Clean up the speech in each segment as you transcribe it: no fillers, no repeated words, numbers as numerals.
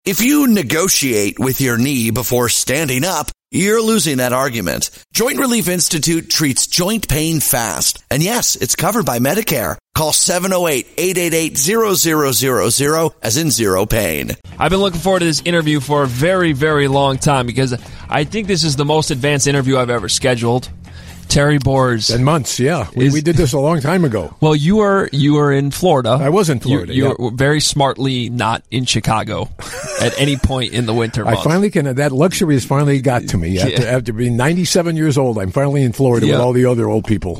If you negotiate with your knee before standing up, you're losing that argument. Joint Relief Institute treats joint pain fast. And yes, it's covered by Medicare. Call 708-888-0000 as in zero pain. I've been looking forward to this interview for a very, very long time because I think this is the most advanced interview I've ever scheduled. Terry Boers. 10 months, yeah. We did this a long time ago. Well, you were in Florida. I was in Florida, You were very smartly not in Chicago at any point in the winter months. I finally that luxury has finally got to me. After being 97 years old, I'm finally in Florida with all the other old people.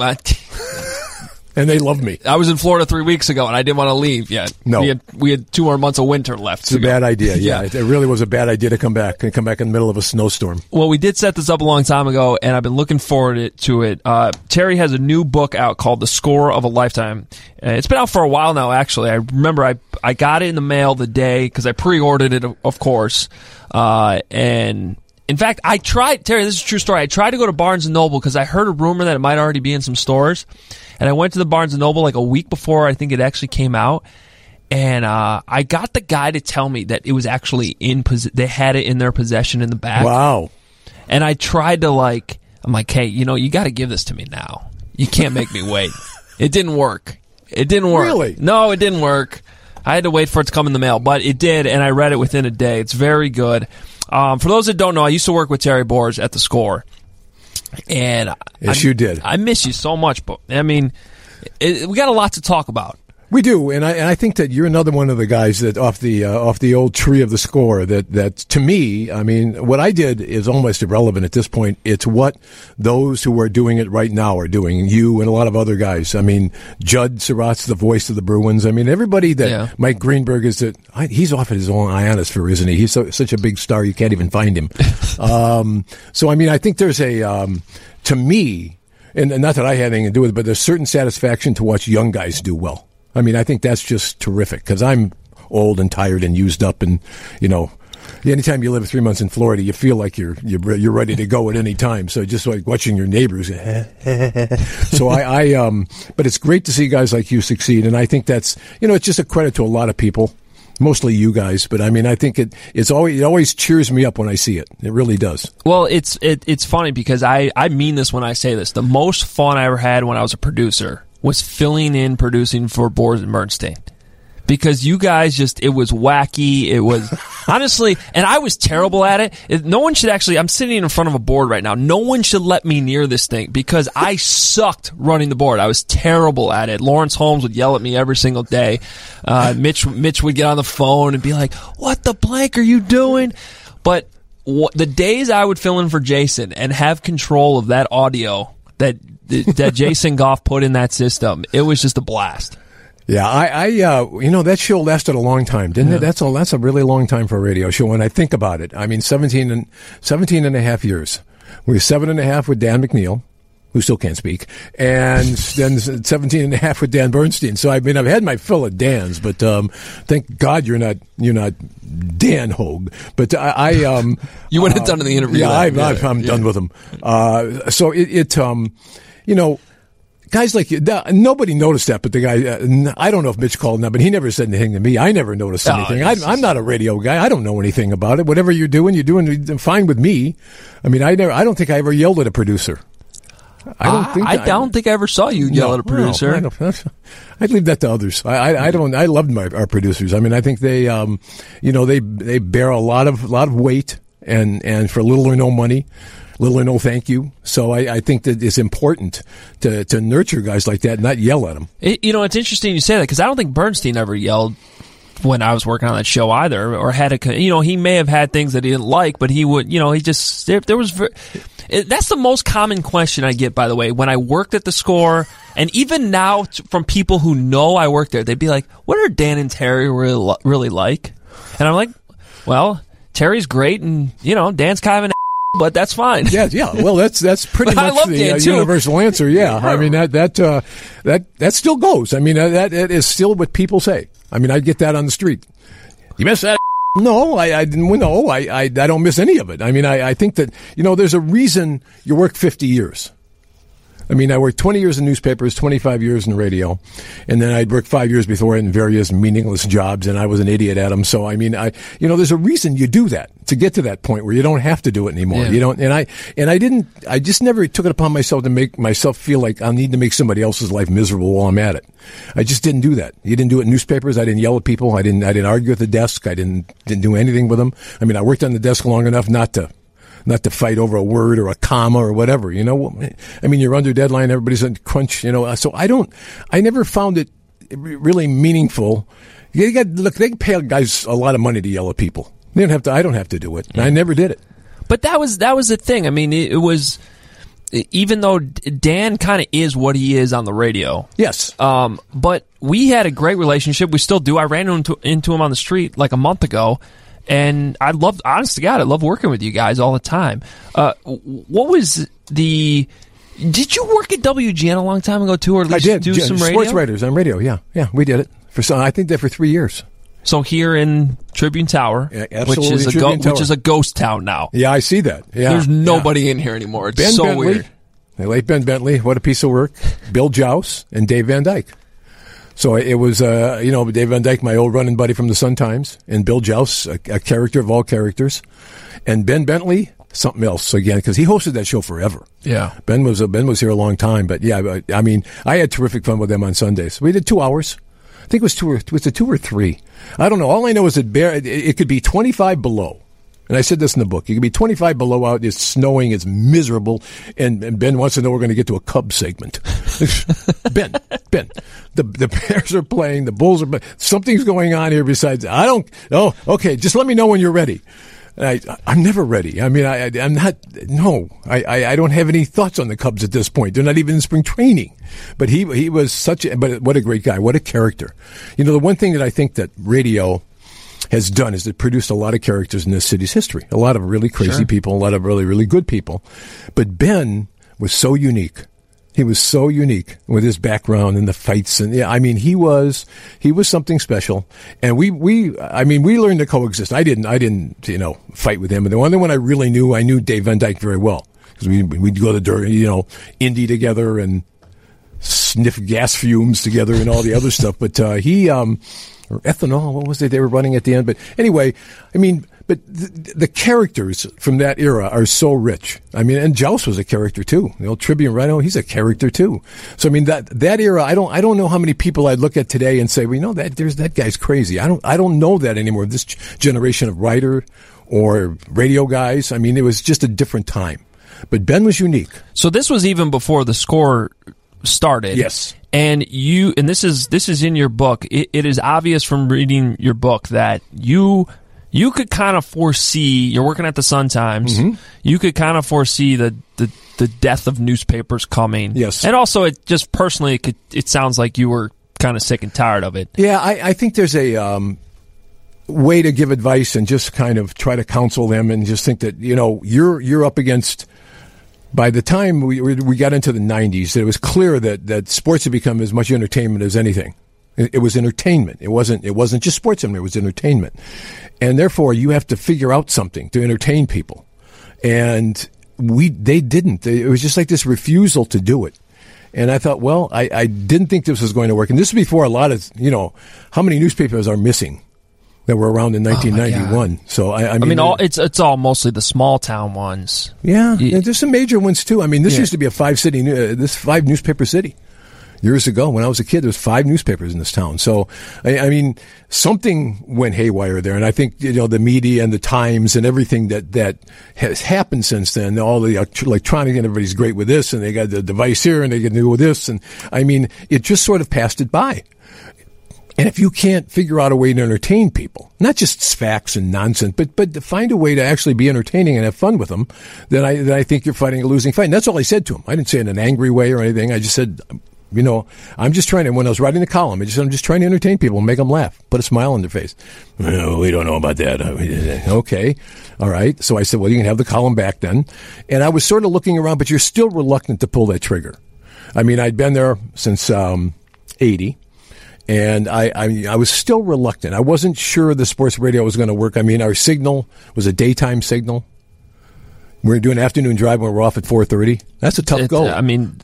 And they love me. I was in Florida 3 weeks ago, and I didn't want to leave yet. No. We had 2 more months of winter left. It's a bad idea, yeah. It really was a bad idea to come back in the middle of a snowstorm. Well, we did set this up a long time ago, and I've been looking forward to it. Terry has a new book out called The Score of a Lifetime. It's been out for a while now, actually. I remember I got it in the mail the day, because I pre-ordered it, of course. And in fact, I tried, Terry, this is a true story. I tried to go to Barnes & Noble because I heard a rumor that it might already be in some stores. And I went to the Barnes & Noble like a week before I think it actually came out. And I got the guy to tell me that it was actually they had it in their possession in the back. Wow. And I tried to I'm like, hey, you got to give this to me now. You can't make me wait. It didn't work. Really? No, it didn't work. I had to wait for it to come in the mail, but it did, and I read it within a day. It's very good. For those that don't know, I used to work with Terry Boers at The Score. And yes, you did. I miss you so much, but I mean, we got a lot to talk about. We do, and I think that you're another one of the guys that off the old tree of The Score that to me, I mean, what I did is almost irrelevant at this point. It's what those who are doing it right now are doing. You and a lot of other guys. I mean, Judd Surratt's the voice of the Bruins. I mean, everybody that Mike Greenberg is he's off at his own ionosphere, isn't he? He's such a big star you can't even find him. So I mean, I think there's to me, and not that I had anything to do with it, but there's certain satisfaction to watch young guys do well. I mean, I think that's just terrific because I'm old and tired and used up, and anytime you live 3 months in Florida, you feel like you're ready to go at any time. So just like watching your neighbors. So but it's great to see guys like you succeed, and I think that's it's just a credit to a lot of people, mostly you guys. But I mean, I think it always cheers me up when I see it. It really does. Well, it's funny because I mean this when I say this. The most fun I ever had when I was a producer was filling in producing for Boers and Bernstein. Because you guys it was wacky. It was, honestly, and I was terrible at it. No one should actually, I'm sitting in front of a board right now. No one should let me near this thing because I sucked running the board. I was terrible at it. Lawrence Holmes would yell at me every single day. Mitch would get on the phone and be like, what the blank are you doing? But the days I would fill in for Jason and have control of that audio that Jason Goff put in that system, it was just a blast. Yeah, that show lasted a long time, didn't it? That's a really long time for a radio show. When I think about it, I mean, 17 and a half years. We were 7.5 with Dan McNeil, who still can't speak, and then 17 and a half with Dan Bernstein. So I mean, I've had my fill of Dans, but thank God you're not Dan Hogue. But you wouldn't have done the interview. Yeah, I'm done with him. So guys like you, nobody noticed that, but the guy, I don't know if Mitch called now, but he never said anything to me. I never noticed anything. I'm not a radio guy. I don't know anything about it. Whatever you're doing fine with me. I mean, I don't think I ever yelled at a producer. I don't think I ever saw you yell at a producer. I'd leave that to others. I loved our producers. I mean, I think they, they bear a lot of weight and for little or no money. Little or no thank you. So I think that it's important to nurture guys like that, not yell at them. It's interesting you say that because I don't think Bernstein ever yelled when I was working on that show either, or had he may have had things that he didn't like, but he would, he just, there was, that's the most common question I get, by the way, when I worked at The Score, and even now from people who know I worked there, they'd be like, what are Dan and Terry really like? And I'm like, well, Terry's great, and, Dan's kind of an but that's fine. Yeah. Well, that's pretty much the universal answer. Yeah. I mean, that still goes. I mean, that is still what people say. I mean, I get that on the street. You miss that? No, I didn't. No, I don't miss any of it. I mean, I think that, there's a reason you work 50 years. I mean, I worked 20 years in newspapers, 25 years in radio, and then I'd worked 5 years before in various meaningless jobs, and I was an idiot at them. So, I mean, there's a reason you do that, to get to that point where you don't have to do it anymore. Yeah. You don't, I just never took it upon myself to make myself feel like I'll need to make somebody else's life miserable while I'm at it. I just didn't do that. You didn't do it in newspapers. I didn't yell at people. I didn't argue at the desk. I didn't do anything with them. I mean, I worked on the desk long enough not to fight over a word or a comma or whatever, I mean, you're under deadline, everybody's on crunch, so I never found it really meaningful. They pay guys a lot of money to yell at people. I don't have to do it. And I never did it. But that was the thing. I mean, it was, even though Dan kind of is what he is on the radio. Yes. But we had a great relationship. We still do. I ran into him on the street like a month ago. And honest to God, I love working with you guys all the time. Did you work at WGN a long time ago too, or at least I did. do some radio? Sports writers on radio, yeah, we did it I think that for 3 years. So here in Tribune Tower, yeah, which is a ghost town now. Yeah, I see that. Yeah, there's nobody in here anymore. It's Ben so Bentley, weird. The late Ben Bentley, what a piece of work. Bill Jouse and Dave Van Dyke. So it was, Dave Van Dyke, my old running buddy from the Sun-Times, and Bill Jouse, a character of all characters, and Ben Bentley, something else again, because he hosted that show forever. Yeah, Ben was here a long time, but yeah, I mean, I had terrific fun with them on Sundays. We did 2 hours. I think it was 2 or 3. I don't know. All I know is that it could be 25 below. And I said this in the book. You can be 25 below out. It's snowing. It's miserable. And Ben wants to know we're going to get to a Cubs segment. Ben. The Bears are playing. The Bulls are playing. Something's going on here besides. Okay. Just let me know when you're ready. I'm never ready. I mean, I'm not. No, I don't have any thoughts on the Cubs at this point. They're not even in spring training. But he was but what a great guy. What a character. The one thing that I think that radio has done is it produced a lot of characters in this city's history. A lot of really crazy people, a lot of really, really good people. But Ben was so unique. He was so unique with his background and the fights. And yeah, I mean, he was something special. And we learned to coexist. I didn't, fight with him. And the one I really knew, I knew Dave Van Dyke very well. Because we'd go to, Indy together and sniff gas fumes together and all the other stuff. But, or ethanol, what was it they were running at the end? But anyway, I mean, but the characters from that era are so rich. I mean, and Joust was a character too. The old Tribune Rhino, he's a character too. So I mean, that era, I don't know how many people I'd look at today and say, that guy's crazy. I don't know that anymore. This generation of writer or radio guys. I mean, it was just a different time. But Ben was unique. So this was even before the Score started. Yes. And this is in your book. It is obvious from reading your book that you could kind of foresee. You're working at the Sun-Times. Mm-hmm. You could kind of foresee the death of newspapers coming. Yes. And also, it just personally, it sounds like you were kind of sick and tired of it. Yeah, I think there's a way to give advice and just kind of try to counsel them and just think that you're up against. By the time we got into the 90s, it was clear that sports had become as much entertainment as anything. It was entertainment. It wasn't just sports anymore. It was entertainment. And therefore, you have to figure out something to entertain people. And they didn't. It was just like this refusal to do it. And I thought, well, I didn't think this was going to work. And this is before a lot of, how many newspapers are missing that were around in 1991. So I mean, it's all mostly the small town ones. Yeah, and there's some major ones too. I mean, this used to be a 5 newspaper city. Years ago, when I was a kid, there was 5 newspapers in this town. So, I mean, something went haywire there, and I think the media and the Times and everything that has happened since then. All the electronic and everybody's great with this, and they got the device here, and they can do with this, and I mean, it just sort of passed it by. And if you can't figure out a way to entertain people, not just facts and nonsense, but to find a way to actually be entertaining and have fun with them, then I think you're fighting a losing fight. And that's all I said to him. I didn't say it in an angry way or anything. I just said, I'm just trying to, when I was writing the column, I'm just trying to entertain people and make them laugh, put a smile on their face. Well, we don't know about that. Okay. All right. So I said, well, you can have the column back then. And I was sort of looking around, but you're still reluctant to pull that trigger. I mean, I'd been there since 80. And I was still reluctant. I wasn't sure the sports radio was going to work. I mean, our signal was a daytime signal. We were doing an afternoon drive when we were off at 4:30. That's a tough goal. I mean,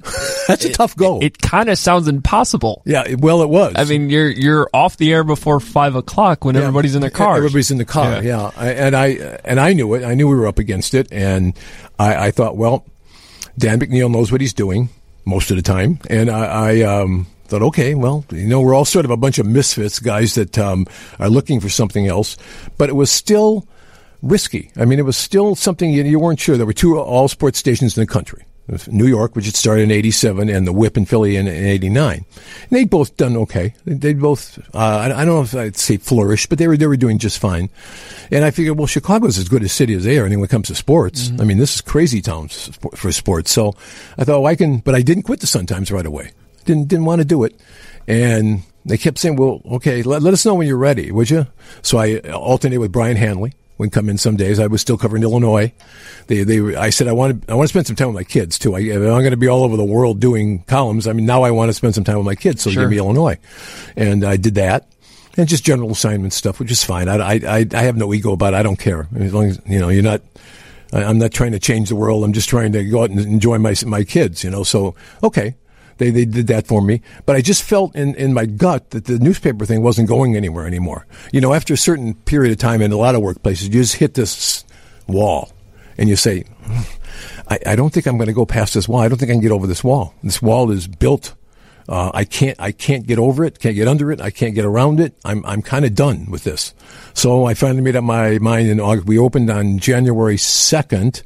That's a tough go. It kind of sounds impossible. Yeah, well, it was. I mean, you're off the air before 5 o'clock when everybody's in their cars. Everybody's in the car, yeah. And I knew it. I knew we were up against it, and I thought, well, Dan McNeil knows what he's doing most of the time, and I thought, okay, well, we're all sort of a bunch of misfits, guys that are looking for something else, but it was still risky. I mean, it was still something you weren't sure. There were 2 all-sports stations in the country. New York, which had started in 87, and the Whip in Philly in 89. And they'd both done okay. They both, I don't know if I'd say flourished, but they were doing just fine. And I figured, well, Chicago's as good a city as they are, and when it comes to sports, I mean, this is crazy town for sports. So I thought, well, I can, but I didn't quit the Sun Times right away. Didn't want to do it. And they kept saying, well, okay, let us know when you're ready, would you? So I alternated with Brian Hanley. Would come in some days. I was still covering Illinois. I said I want to spend some time with my kids too. I'm going to be all over the world doing columns. I mean, now I want to spend some time with my kids. So give me Illinois, and I did that, and just general assignment stuff, which is fine. I have no ego about it. I don't care as long as you're not. I'm not trying to change the world. I'm just trying to go out and enjoy my kids. So okay. They did that for me. But I just felt in my gut that the newspaper thing wasn't going anywhere anymore. After a certain period of time in a lot of workplaces, you just hit this wall. And you say, I don't think I'm going to go past this wall. I don't think I can get over this wall. This wall is built. I can't get over it, can't get under it, I can't get around it. I'm kind of done with this. So I finally made up my mind in August. We opened on January 2nd.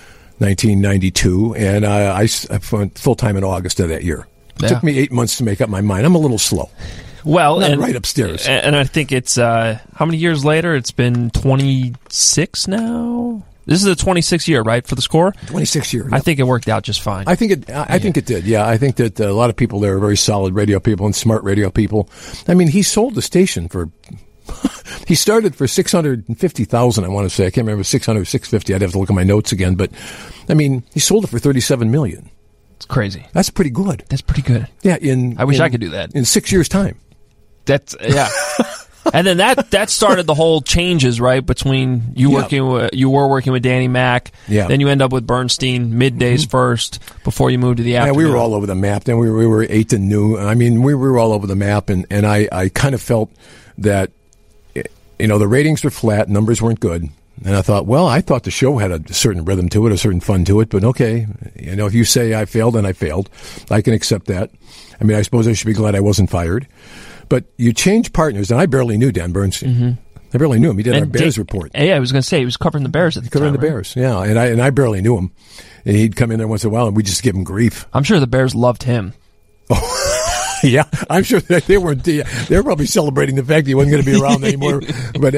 1992, and I went full-time in August of that year. It took me 8 months to make up my mind. I'm a little slow. Well, Not right upstairs. And I think it's, how many years later? It's been 26 now? This is the 26th year, right, for the Score? 26 years. Yep. I think it worked out just fine. I think it did, yeah. I think that a lot of people there are very solid radio people and smart radio people. I mean, he sold the station for... He started for $650,000, I want to say. I can't remember, 600, 650. I'd have to look at my notes again. But, I mean, he sold it for $37 million. It's crazy. That's pretty good. That's pretty good. Yeah. I wish I could do that. In 6 years' time. Yeah. And then that started the whole changes, right, between you were working with Danny Mac. Yeah. Then you end up with Bernstein middays first before you moved to the afternoon. Yeah, we were all over the map. Then we were 8 to noon. I mean, we were all over the map, and I kind of felt that, the ratings were flat, numbers weren't good. And I thought, well, I thought the show had a certain rhythm to it, a certain fun to it, but okay, if you say I failed, then I failed. I can accept that. I mean, I suppose I should be glad I wasn't fired. But you change partners, and I barely knew Dan Bernstein. Mm-hmm. I barely knew him. He did our Bears report. Yeah, I was going to say, he was covering the Bears at the time. Covering the Bears, yeah. And I barely knew him. And he'd come in there once in a while, and we'd just give him grief. I'm sure the Bears loved him. Oh. Yeah, I'm sure that they were probably celebrating the fact that he wasn't going to be around anymore. But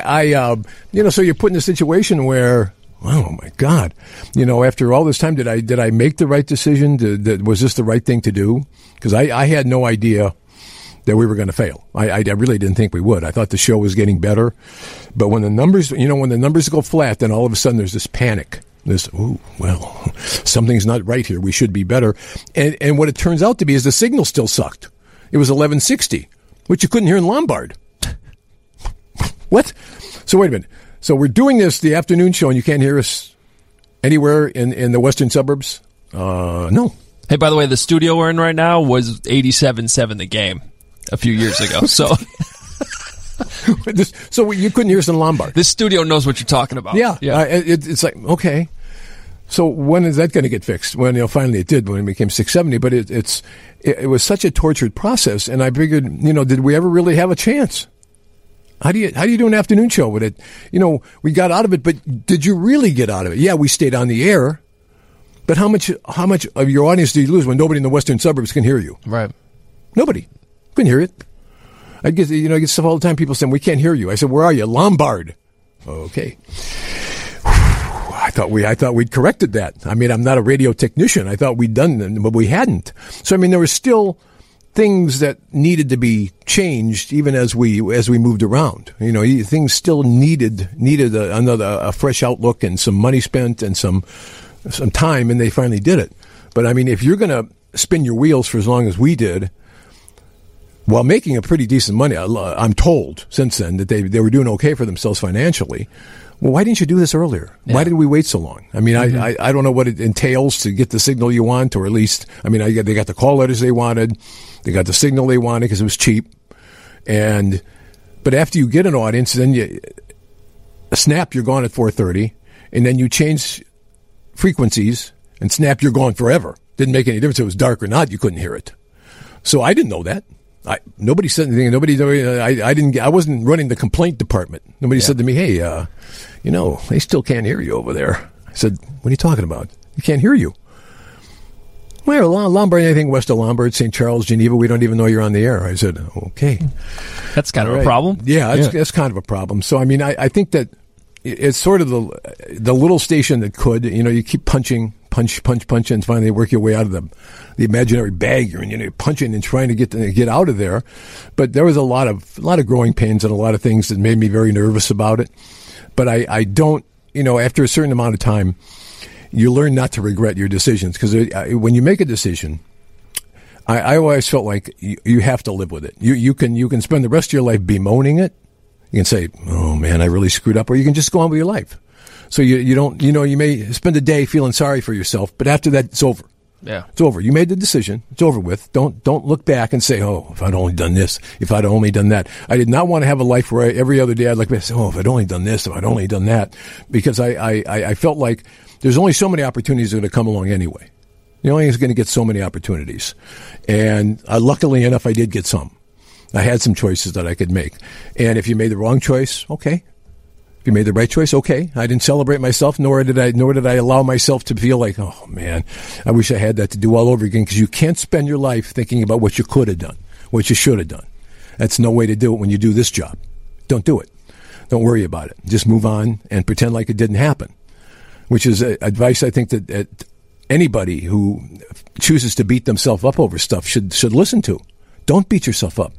so you're put in a situation where, oh my God, after all this time, did I make the right decision? Was this the right thing to do? Because I had no idea that we were going to fail. I really didn't think we would. I thought the show was getting better, but when the numbers go flat, then all of a sudden there's this panic. Something's not right here. We should be better. And what it turns out to be is the signal still sucked. It was 1160, which you couldn't hear in Lombard. What? So wait a minute. So we're doing the afternoon show, and you can't hear us anywhere in the western suburbs? No. Hey, by the way, the studio we're in right now was 87.7 The Game a few years ago. So... So you couldn't hear us in Lombard. This studio knows what you're talking about. Yeah. It's like, okay. So when is that going to get fixed? When finally it did when it became 670. But it was such a tortured process, and I figured, did we ever really have a chance? How do you do an afternoon show with it? We got out of it, but did you really get out of it? Yeah, we stayed on the air, but how much of your audience do you lose when nobody in the western suburbs can hear you? Right. Nobody couldn't hear it. I get stuff all the time. People saying, we can't hear you. I said, where are you? Lombard. Okay. I thought we'd corrected that. I mean, I'm not a radio technician. I thought we'd done it, but we hadn't. So, I mean, there were still things that needed to be changed even as we moved around. Things still needed a fresh outlook and some money spent and some time, and they finally did it. But, I mean, if you're going to spin your wheels for as long as we did, while making a pretty decent money, I'm told since then that they were doing okay for themselves financially. Well, why didn't you do this earlier? Yeah. Why did we wait so long? I mean, I don't know what it entails to get the signal you want, or at least, I mean, they got the call letters they wanted. They got the signal they wanted because it was cheap. But after you get an audience, then snap, you're gone at 4:30, and then you change frequencies, and snap, you're gone forever. Didn't make any difference if it was dark or not. You couldn't hear it. So I didn't know that. Nobody said anything. I wasn't running the complaint department. Nobody said to me, "Hey, they still can't hear you over there." I said, "What are you talking about? You can't hear you." Well, Lombard, anything west of Lombard, St. Charles, Geneva, we don't even know you're on the air. I said, "Okay." That's kind of a problem. Yeah, that's kind of a problem. So, I mean, I think that it's sort of the little station that could, you keep punch, and finally work your way out of the imaginary bag you're in. You're punching and trying to get out of there. But there was a lot of growing pains and a lot of things that made me very nervous about it. But I don't, after a certain amount of time, you learn not to regret your decisions, because when you make a decision, I always felt like you have to live with it. You can spend the rest of your life bemoaning it. You can say, "Oh man, I really screwed up," or you can just go on with your life. So you don't, you may spend a day feeling sorry for yourself, but after that, it's over. Yeah. It's over. You made the decision. It's over with. Don't look back and say, "Oh, if I'd only done this, if I'd only done that." I did not want to have a life where every other day I'd like to say, "Oh, if I'd only done this, if I'd only done that," because I felt like there's only so many opportunities that are going to come along anyway. You're only going to get so many opportunities. And luckily enough, I did get some. I had some choices that I could make. And if you made the wrong choice, okay. If you made the right choice, okay. I didn't celebrate myself, nor did I allow myself to feel like, "Oh man, I wish I had that to do all over again," because you can't spend your life thinking about what you could have done, what you should have done. That's no way to do it when you do this job. Don't do it. Don't worry about it. Just move on and pretend like it didn't happen, which is advice I think that anybody who chooses to beat themselves up over stuff should listen to. Don't beat yourself up.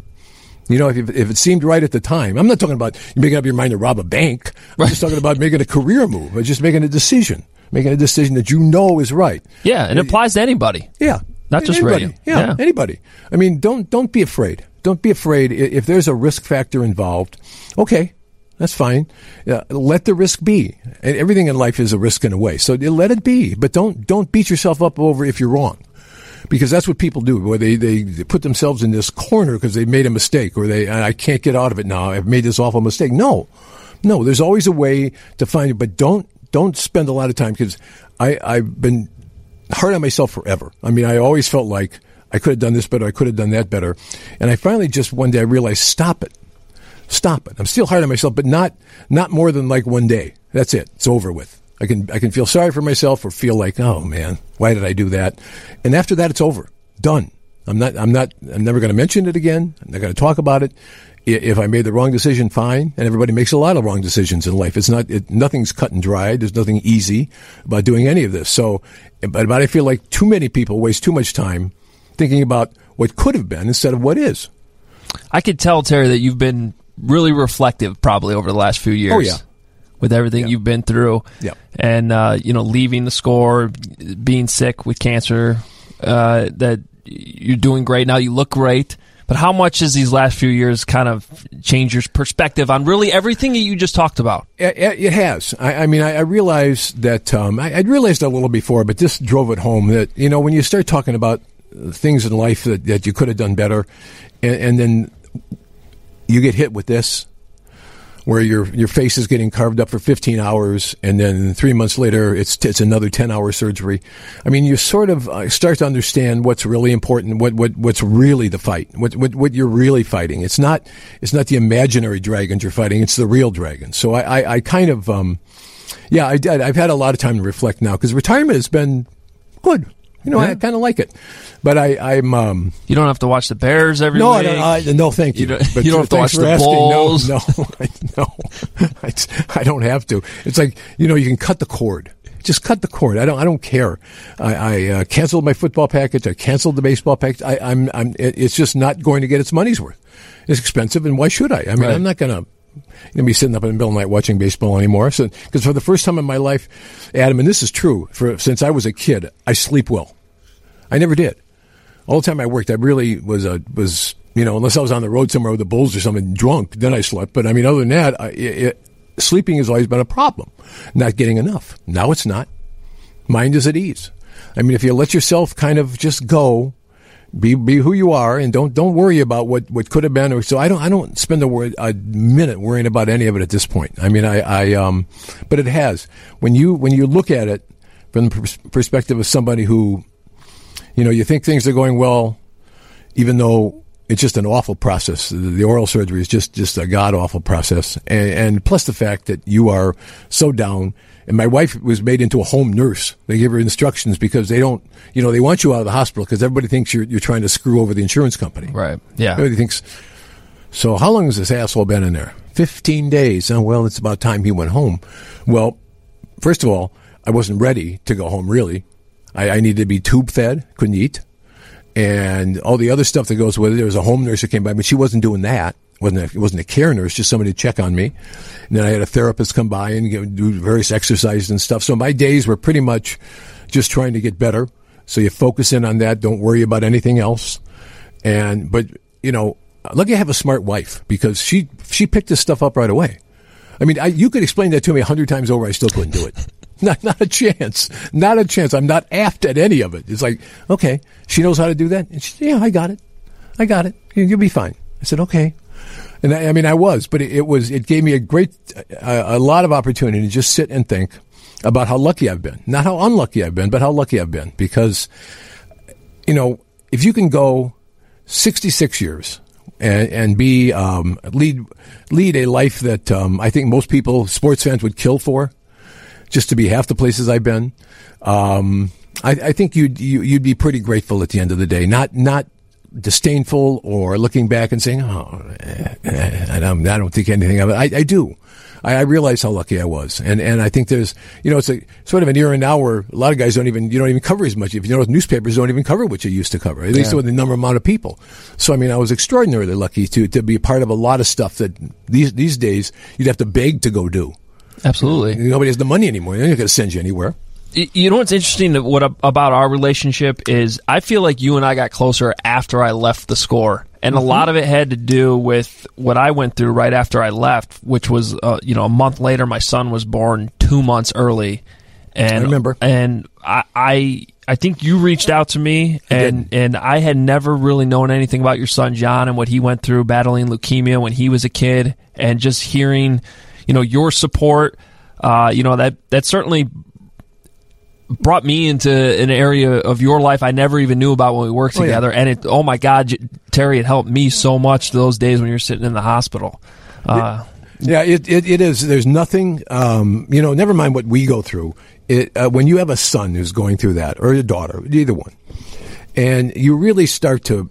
If it seemed right at the time. I'm not talking about you making up your mind to rob a bank. I'm just talking about making a career move, or just making a decision that is right. Yeah, and it applies to anybody. Yeah. Not just anybody. radio. Yeah, anybody. I mean, don't be afraid. Don't be afraid. If there's a risk factor involved, okay, that's fine. Let the risk be. And everything in life is a risk in a way. So let it be. But don't beat yourself up over if you're wrong. Because that's what people do, where they put themselves in this corner because they made a mistake, or I can't get out of it now. I've made this awful mistake. No, there's always a way to find it, but don't spend a lot of time, because I've been hard on myself forever. I mean, I always felt like I could have done this better, I could have done that better, and I finally just one day I realized, stop it. I'm still hard on myself, but not more than like one day. That's it. It's over with. I can feel sorry for myself, or feel like, "Oh man, why did I do that?" And after that, it's over. Done. I'm never going to mention it again. I'm not going to talk about it. If I made the wrong decision, fine. And everybody makes a lot of wrong decisions in life. Nothing's cut and dried. There's nothing easy about doing any of this. So, but I feel like too many people waste too much time thinking about what could have been instead of what is. I could tell, Terry, that you've been really reflective probably over the last few years. Oh, yeah. With everything you've been through, and leaving the score, being sick with cancer, that you're doing great now. You look great, but how much has these last few years kind of changed your perspective on really everything that you just talked about? It has. I mean, I realized that I'd realized a little before, but this drove it home that when you start talking about things in life that you could have done better, and then you get hit with this, where your face is getting carved up for 15 hours, and then 3 months later, it's another 10-hour surgery. I mean, you sort of start to understand what's really important, what's really the fight, what you're really fighting. It's not the imaginary dragons you're fighting; it's the real dragons. So I kind of, I've had a lot of time to reflect now, because retirement has been good. I kind of like it, but I'm. You don't have to watch the Bears every week. No, thank you. You don't have to watch the Bulls. No, I don't have to. It's like you can cut the cord. Just cut the cord. I don't care. I canceled my football package. I canceled the baseball package. It's just not going to get its money's worth. It's expensive, and why should I? I mean, I'm not going to be sitting up in the middle of the night watching baseball anymore. So, because for the first time in my life, Adam, and this is true, since I was a kid, I sleep well. I never did. All the time I worked, I really was unless I was on the road somewhere with the Bulls or something drunk, then I slept. But I mean, other than that, sleeping has always been a problem. Not getting enough. Now it's not. Mind is at ease. I mean, if you let yourself kind of just go, be who you are, and don't worry about what could have been. Or so I don't spend a minute worrying about any of it at this point. I mean, but it has. When you look at it from the perspective of somebody who, you think things are going well, even though it's just an awful process. The oral surgery is just a god-awful process. And plus the fact that you are so down. And my wife was made into a home nurse. They give her instructions because they don't, they want you out of the hospital because everybody thinks you're trying to screw over the insurance company. Right. Yeah. Everybody thinks. So how long has this asshole been in there? 15 days. Oh, well, it's about time he went home. Well, first of all, I wasn't ready to go home, really. I needed to be tube fed, couldn't eat. And all the other stuff that goes with it. There was a home nurse that came by, but she wasn't doing that. It wasn't a care nurse, just somebody to check on me. And then I had a therapist come by and do various exercises and stuff. So my days were pretty much just trying to get better. So you focus in on that. Don't worry about anything else. But lucky I have a smart wife because she picked this stuff up right away. I mean, you could explain that to me 100 times over. I still couldn't do it. Not a chance. Not a chance. I'm not apt at any of it. It's like, okay, she knows how to do that. And yeah, I got it. You'll be fine. I said, okay. And I was, but it gave me a lot of opportunity to just sit and think about how lucky I've been. Not how unlucky I've been, but how lucky I've been. Because, if you can go 66 years and be, lead a life that, I think most people, sports fans would kill for, just to be half the places I've been, I think you'd be pretty grateful at the end of the day. Not disdainful or looking back and saying, I don't think anything of it. I do. I realize how lucky I was. And I think there's, it's a sort of an era now where a lot of guys you don't even cover as much. If newspapers don't even cover what you used to cover, at least with the amount of people. So, I was extraordinarily lucky to be a part of a lot of stuff that these days you'd have to beg to go do. Absolutely. Nobody has the money anymore. They're not going to send you anywhere. You know what's interesting about our relationship is I feel like you and I got closer after I left the score. And a lot of it had to do with what I went through right after I left, which was, a month later, my son was born 2 months early. And, I remember. And I think you reached out to me, and I had never really known anything about your son, John, and what he went through battling leukemia when he was a kid. And just hearing, your support, that certainly brought me into an area of your life I never even knew about when we worked together. Yeah. And oh my God, Terry, it helped me so much those days when you're sitting in the hospital. It is. There's nothing, never mind what we go through. When you have a son who's going through that, or a daughter, either one, and you really start to,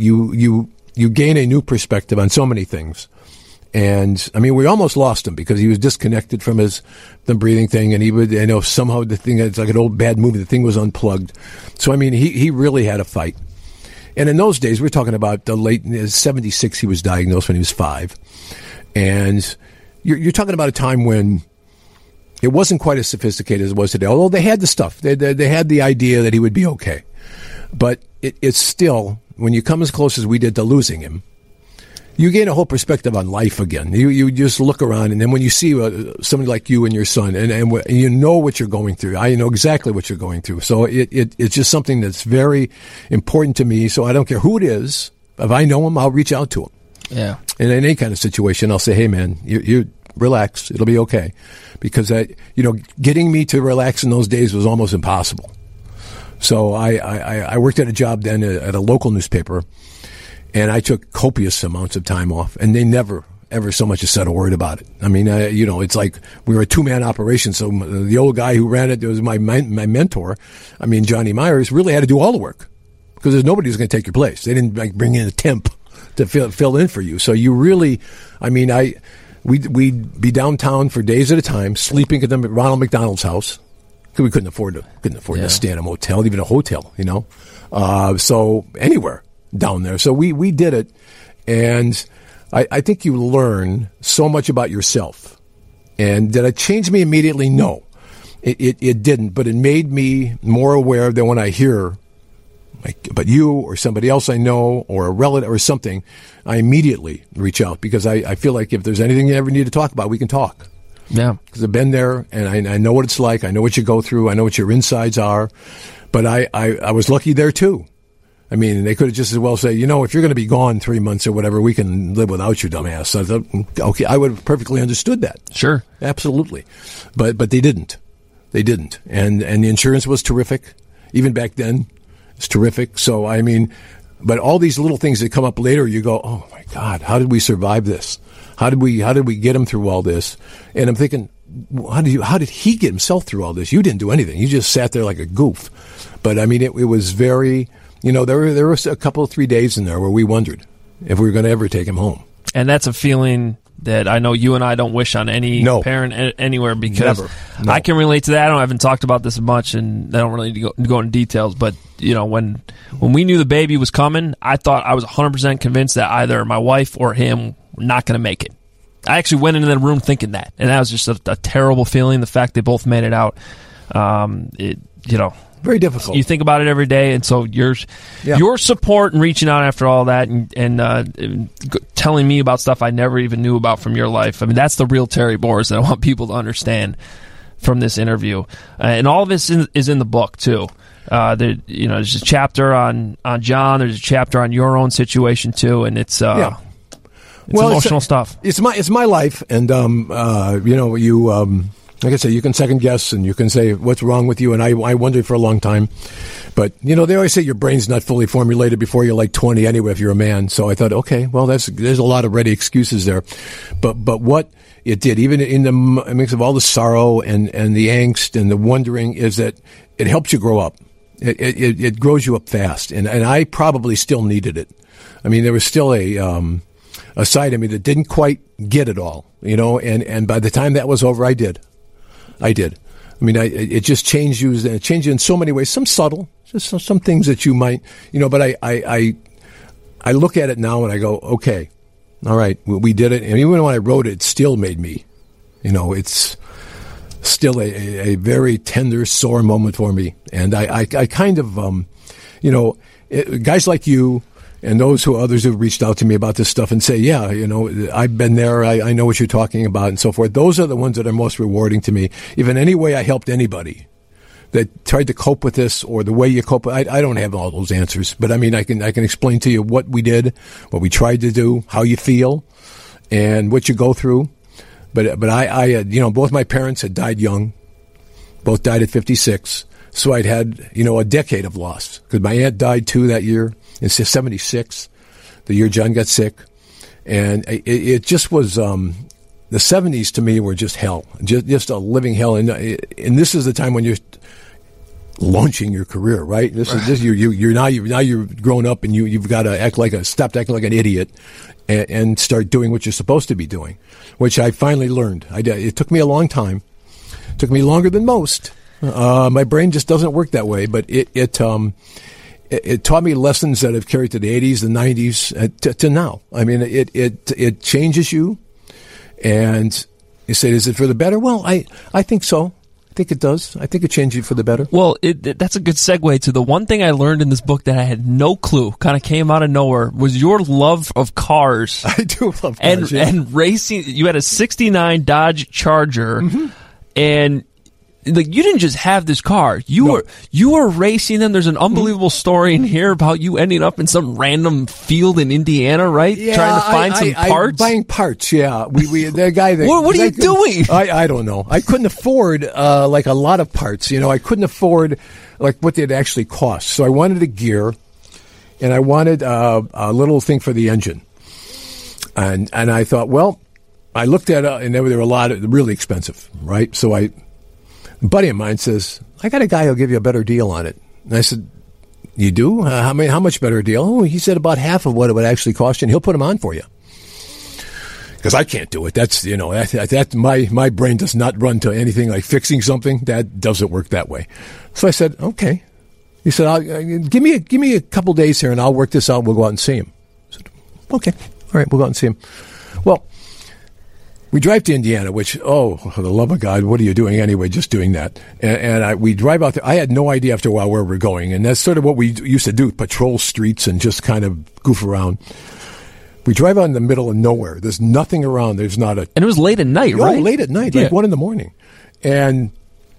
you gain a new perspective on so many things. And we almost lost him because he was disconnected from the breathing thing, and he would, somehow the thing, it's like an old bad movie, the thing was unplugged. So, he really had a fight. And in those days, we're talking about the late 76, he was diagnosed when he was 5. And you're talking about a time when it wasn't quite as sophisticated as it was today, although they had the stuff. They had the idea that he would be okay. But it's still, when you come as close as we did to losing him, you gain a whole perspective on life again. You just look around, and then when you see somebody like you and your son, and you know what you're going through, I know exactly what you're going through. So it's just something that's very important to me. So I don't care who it is. If I know him, I'll reach out to him. Yeah. And in any kind of situation, I'll say, hey, man, you relax. It'll be okay. Because, getting me to relax in those days was almost impossible. So I worked at a job then at a local newspaper, and I took copious amounts of time off, and they never, ever so much as said a word about it. It's like we were a two-man operation, so the old guy who ran it was my mentor, Johnny Myers, really had to do all the work because there's nobody who's going to take your place. They didn't bring in a temp to fill in for you. So you really, we'd be downtown for days at a time, sleeping at Ronald McDonald's house because we couldn't afford to stay in a motel, even a hotel, so anywhere down there. So we did it, and I think you learn so much about yourself. And did it change me immediately? No, it didn't, but it made me more aware that when I hear but you or somebody else I know or a relative or something, I immediately reach out because I feel like if there's anything you ever need to talk about, we can talk. Yeah. Because I've been there and I know what it's like. I know what you go through. I know what your insides are. But I was lucky there too. I mean, they could have just as well say, if you're going to be gone 3 months or whatever, we can live without you, dumbass. So I thought, okay, I would have perfectly understood that. Sure. Absolutely. But they didn't. They didn't. And the insurance was terrific. Even back then, it's terrific. So, I mean, but all these little things that come up later, you go, oh my God, how did we survive this? How did we get him through all this? And I'm thinking, how did he get himself through all this? You didn't do anything. You just sat there like a goof. But I mean, it was very, there was a couple of 3 days in there where we wondered if we were going to ever take him home. And that's a feeling that I know you and I don't wish on any parent anywhere because No. I can relate to that. I haven't talked about this much, and I don't really need to go into details. But when we knew the baby was coming, I thought I was 100% convinced that either my wife or him were not going to make it. I actually went into the room thinking that, and that was just a terrible feeling. The fact they both made it out, very difficult. You think about it every day, and so your support and reaching out after all that, and telling me about stuff I never even knew about from your life. I mean, that's the real Terry Boers that I want people to understand from this interview, and all of this is in the book too. There's a chapter on John. There's a chapter on your own situation too, and it's emotional stuff. It's my life, and like I say, you can second guess and you can say what's wrong with you, and I wondered for a long time. But they always say your brain's not fully formulated before you're like 20 anyway if you're a man. So I thought, okay, well there's a lot of ready excuses there, but what it did, even in the mix of all the sorrow and the angst and the wondering, is that it helps you grow up. It grows you up fast, and I probably still needed it. I mean, there was still a side of me that didn't quite get it all, and by the time that was over, I did. I mean, it just changed you. It changed you in so many ways. Some subtle, just some things that you might, But I look at it now and I go, okay, all right, we did it. And even when I wrote it, it still made me, it's still a very tender, sore moment for me. And I kind of, guys like you. And others who reached out to me about this stuff and say, yeah, I've been there. I know what you're talking about and so forth. Those are the ones that are most rewarding to me. If in any way I helped anybody that tried to cope with this or the way you cope, I don't have all those answers. But I mean, I can explain to you what we did, what we tried to do, how you feel, and what you go through. But I both my parents had died young. Both died at 56. So I'd had, a decade of loss. Because my aunt died too that year. In 76, the year John got sick. And it just was, the 70s to me were just hell. Just a living hell. And this is the time when you're launching your career, right? You're now you're grown up and you've got to stop acting like an idiot and start doing what you're supposed to be doing, which I finally learned. It took me a long time. It took me longer than most. My brain just doesn't work that way, but it taught me lessons that have carried to the 80s, the 90s, to now. I mean, it changes you, and you say, is it for the better? Well, I think so. I think it does. I think it changes you for the better. Well, that's a good segue to the one thing I learned in this book that I had no clue, kind of came out of nowhere, was your love of cars. I do love cars, and racing. You had a 69 Dodge Charger, and you didn't just have this car. You were racing them. There's an unbelievable story in here about you ending up in some random field in Indiana, right? Yeah, trying to find some parts. Buying parts. Yeah, the guy. What are you doing? I don't know. I couldn't afford like a lot of parts. I couldn't afford like what they'd actually cost. So I wanted a gear, and I wanted a little thing for the engine, and I thought, well, I looked at it, and there were a lot of really expensive, right? So a buddy of mine says, I got a guy who'll give you a better deal on it. And I said, you do? How much better deal? Oh, he said about half of what it would actually cost you, and he'll put them on for you. Because I can't do it. That's, my brain does not run to anything like fixing something. That doesn't work that way. So I said, okay. He said, give me a couple days here, and I'll work this out. We'll go out and see him. I said, okay. All right, we'll go out and see him. Well, We drive to Indiana, which, for the love of God, what are you doing anyway, just doing that? And we drive out there. I had no idea after a while where we're going, and that's sort of what we used to do, patrol streets and just kind of goof around. We drive out in the middle of nowhere. There's nothing around. There's not a... And it was late at night, right? Oh, late at night, like 1 a.m. And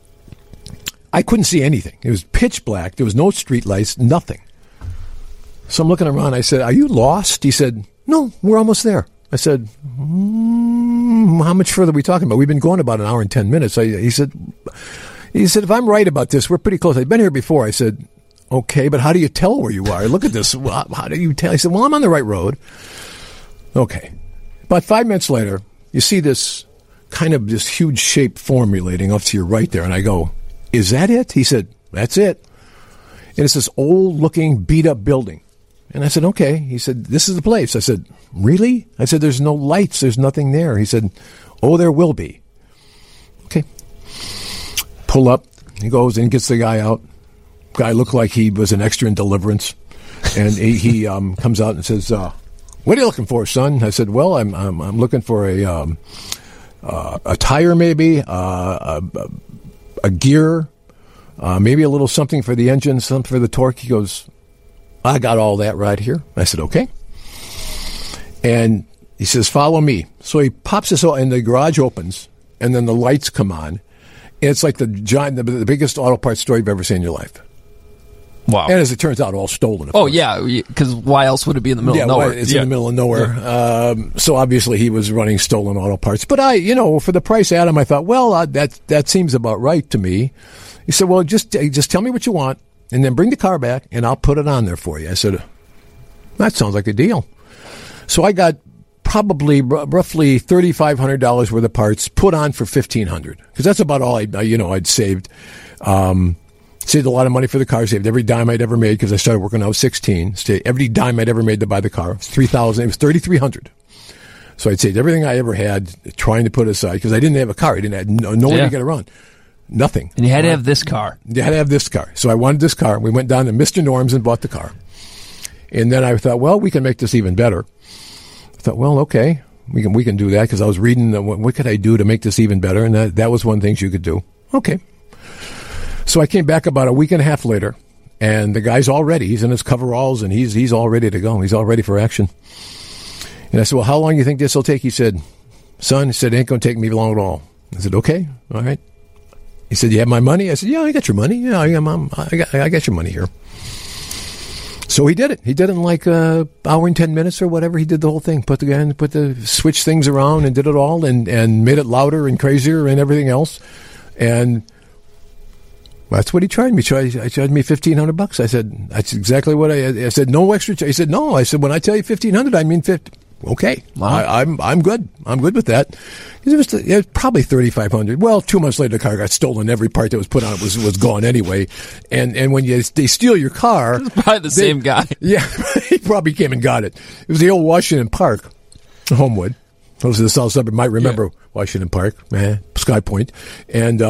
I couldn't see anything. It was pitch black. There was no street lights, nothing. So I'm looking around. I said, "Are you lost?" He said, "No, we're almost there." I said, "How much further are we talking about? We've been going about an hour and 10 minutes." He said, "If I'm right about this, we're pretty close. I've been here before." I said, "Okay, but how do you tell where you are? Look at this. How do you tell?" He said, "Well, I'm on the right road." Okay. About 5 minutes later, you see this kind of this huge shape formulating off to your right there. And I go, "Is that it?" He said, "That's it." And it's this old-looking, beat-up building. And I said, "Okay." He said, "This is the place." I said, "Really?" I said, "There's no lights. There's nothing there." He said, "Oh, there will be." Okay. Pull up. He goes and gets the guy out. Guy looked like he was an extra in Deliverance. And he comes out and says, "What are you looking for, son?" I said, "Well, I'm looking for a tire, maybe, a gear, maybe a little something for the engine, something for the torque." He goes, "I got all that right here." I said, "Okay." And he says, "Follow me." So he pops us all, and the garage opens, and then the lights come on. And it's like the biggest auto parts store you've ever seen in your life. Wow. And as it turns out, all stolen. Oh, yeah, because why else would it be in the middle of nowhere? It's in the middle of nowhere. Yeah. So obviously he was running stolen auto parts. But for the price Adam, I thought, well, that seems about right to me. He said, "Well, just tell me what you want, and then bring the car back, and I'll put it on there for you." I said, "That sounds like a deal." So I got probably roughly $3,500 worth of parts put on for $1,500, because that's about all I'd saved. Saved a lot of money for the car. Saved every dime I'd ever made, because I started working when I was 16. Saved every dime I'd ever made to buy the car. It was $3,000. It was $3,300. So I'd saved everything I ever had, trying to put aside, because I didn't have a car. I didn't have no way to get around. Nothing. And you had to have this car. You had to have this car. So I wanted this car. We went down to Mr. Norm's and bought the car. And then I thought, well, we can make this even better. I thought, well, okay, we can do that, because I was reading what could I do to make this even better, and that was one of the things you could do. Okay. So I came back about a week and a half later, and the guy's all ready. He's in his coveralls, and he's all ready to go. He's all ready for action. And I said, "Well, how long do you think this will take?" He said, "Son," it ain't going to take me long at all. I said, "Okay, all right." He said, "You have my money?" I said, "Yeah, I got your money. Yeah, I got your money here." So he did it. He did it in like an hour and 10 minutes or whatever. He did the whole thing. Switched things around and did it all, and made it louder and crazier and everything else. And that's what he charged me. He charged me $1,500. I said, "That's exactly what I said. No extra charge." He said, "No." I said, "When I tell you $1,500, I mean 50. Okay, wow. I'm good. I'm good with that. It was probably $3,500. Well, 2 months later, the car got stolen. Every part that was put on it was gone anyway. And when they steal your car, it's probably the same guy. Yeah, he probably came and got it. It was the old Washington Park, Homewood. Those are the south suburb might remember Washington Park, Sky Point, and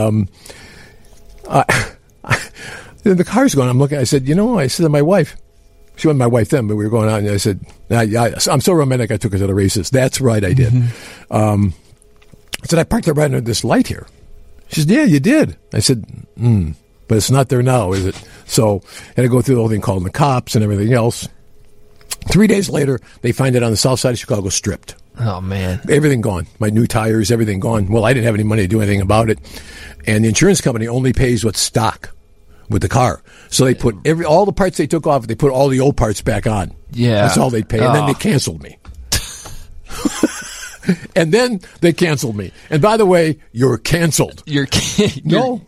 the car's going. I'm looking. I said, I said to my wife. She wasn't my wife then, but we were going out, and I said, "I'm so romantic, I took her to the races." That's right, I did. I said, "I parked her right under this light here." She said, "Yeah, you did." I said, "But it's not there now, is it?" So I had to go through the whole thing, calling the cops and everything else. 3 days later, they find it on the south side of Chicago, stripped. Oh, man. Everything gone. My new tires, everything gone. Well, I didn't have any money to do anything about it. And the insurance company only pays what's stock with the car. So they put all the parts they took off, they put all the old parts back on. Yeah. That's all they pay. And then they canceled me. And then they canceled me. And by the way, you're canceled. No.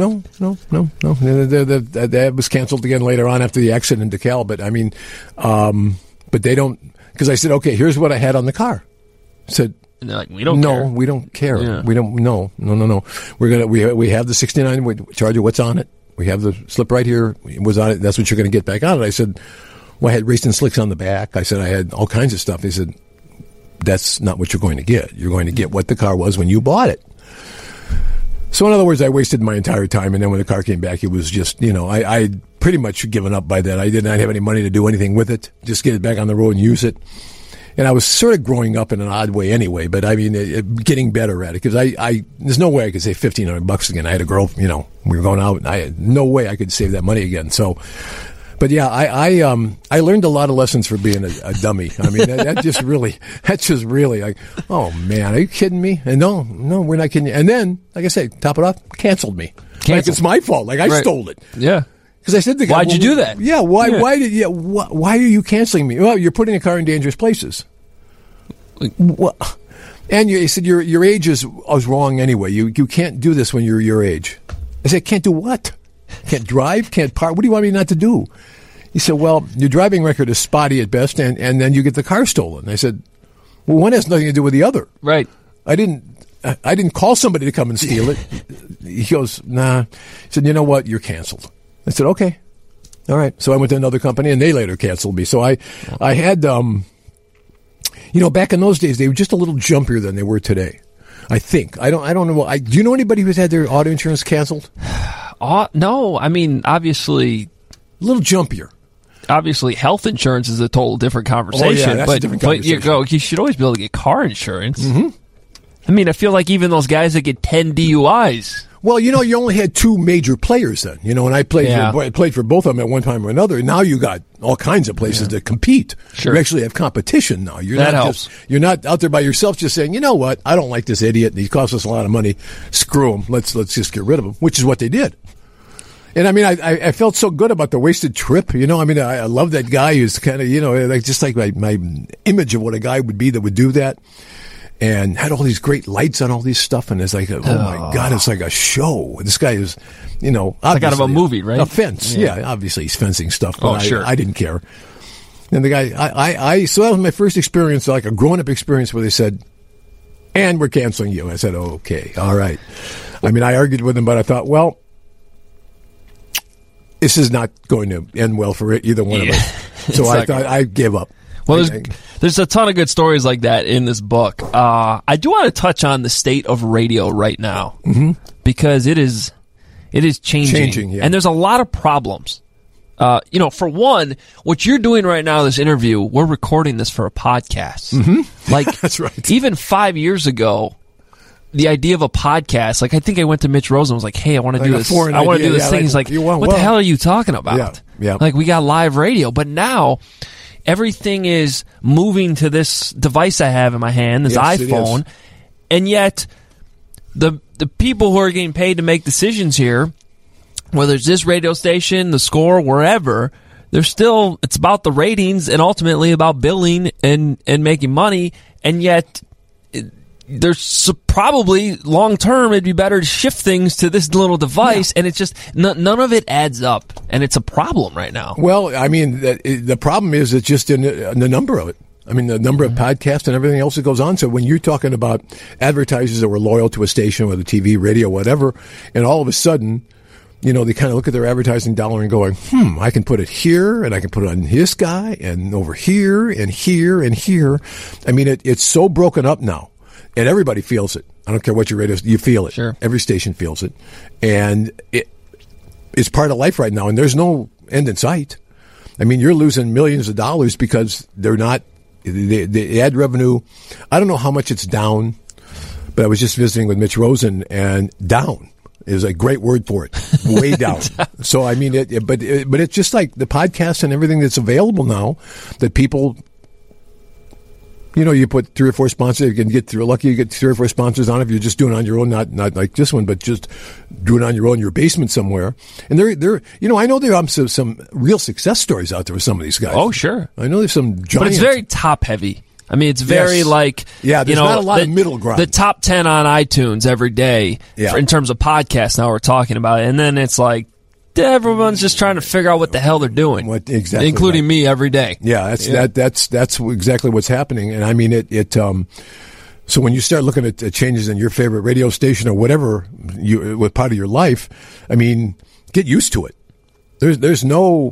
That was canceled again later on after the accident in DeKalb. But I mean, but they don't, because I said, "Okay, here's what I had on the car." I said, and they're like, "We don't care." No, we don't care. Yeah. We don't, no. We have the 69, we charge you what's on it. We have the slip right here. It was on it. That's what you're going to get back on it. I said, "Well, I had racing slicks on the back." I said, "I had all kinds of stuff." He said, "That's not what you're going to get. You're going to get what the car was when you bought it." So in other words, I wasted my entire time. And then when the car came back, it was just, I'd pretty much given up by then. I did not have any money to do anything with it. Just get it back on the road and use it. And I was sort of growing up in an odd way anyway, but I mean, getting better at it because there's no way I could save $1,500 again. I had a girl, we were going out, and I had no way I could save that money again. So, but yeah, I learned a lot of lessons for being a dummy. I mean, that's just really like, oh man, are you kidding me? And no, we're not kidding you. And then, like I said, top it off, canceled me. Like it's my fault. Like I stole it. Yeah. Because I said to the guy, why'd you do that? Yeah, why are you canceling me? Well, you're putting a car in dangerous places. And he said your age is wrong anyway. You can't do this when you're your age. I said, can't do what? Can't drive? Can't park? What do you want me not to do? He said, well, your driving record is spotty at best, and then you get the car stolen. I said, well, one has nothing to do with the other. Right. I didn't call somebody to come and steal it. He goes, nah. He said, you know what? You're canceled. I said, okay. All right. So I went to another company, and they later canceled me. So I had, back in those days, they were just a little jumpier than they were today. I think. I don't know. Do you know anybody who's had their auto insurance canceled? No. I mean, obviously, a little jumpier. Obviously, health insurance is a total different conversation. Oh, yeah, that's a different conversation. But you should always be able to get car insurance. Mm-hmm. I mean, I feel like even those guys that get 10 DUIs. Well, you only had two major players then. And I played for both of them at one time or another. Now you got all kinds of places to compete. Sure. You actually have competition now. That helps. You're not out there by yourself just saying, you know what, I don't like this idiot, and he costs us a lot of money. Screw him. Let's just get rid of him, which is what they did. And I mean, I felt so good about the wasted trip. I mean, I love that guy who's kind of, like just like my image of what a guy would be that would do that. And had all these great lights on all these stuff, and it's like, oh my God, it's like a show. This guy is, it's like out of a movie, right? A fence, yeah. Obviously, he's fencing stuff, but sure. I didn't care. And the guy, so that was my first experience, like a grown-up experience, where they said, "And we're canceling you." I said, "Oh, okay, all right." I mean, I argued with him, but I thought, well, this is not going to end well for either one of us. So I thought I gave up. Well, there's a ton of good stories like that in this book. I do want to touch on the state of radio right now, because it is changing, yeah. And there's a lot of problems. For one, what you're doing right now, this interview, we're recording this for a podcast. Mm-hmm. Like that's right. Even 5 years ago, the idea of a podcast, like I think I went to Mitch Rosen and was like, "Hey, I want to do this. I want to do this thing." He's like, "What the hell are you talking about?" Yeah. Like we got live radio, but now everything is moving to this device I have in my hand, this iPhone, and yet the people who are getting paid to make decisions here, whether it's this radio station, the Score, wherever, it's about the ratings and ultimately about billing and making money, and yet there's probably long term it'd be better to shift things to this little device, and it's just none of it adds up, and it's a problem right now. Well, I mean, the problem is it's just in the number of it. I mean, the number of podcasts and everything else that goes on. So when you're talking about advertisers that were loyal to a station, whether TV, radio, whatever, and all of a sudden, they kind of look at their advertising dollar and going, I can put it here, and I can put it on this guy, and over here, and here, and here. I mean, it's so broken up now. And everybody feels it. I don't care what your radio is. You feel it. Sure. Every station feels it. And it's part of life right now. And there's no end in sight. I mean, you're losing millions of dollars because they're not the ad revenue. I don't know how much it's down, but I was just visiting with Mitch Rosen, and down is a great word for it. Way down. So, I mean, but it's just like the podcasts and everything that's available now that people... you put 3 or 4 sponsors. You can get lucky. You get 3 or 4 sponsors on if you're just doing it on your own, not like this one, but just doing it on your own in your basement somewhere. And they're I know there are some real success stories out there with some of these guys. Oh, sure. I know there's some giants. But it's very top heavy. I mean, it's very there's not a lot of middle ground. The top 10 on iTunes every day in terms of podcasts. Now we're talking about it, and then it's like everyone's just trying to figure out what the hell they're doing. Exactly, including me every day. Yeah, that's exactly what's happening. And I mean so when you start looking at changes in your favorite radio station or whatever with part of your life, I mean, get used to it. There's no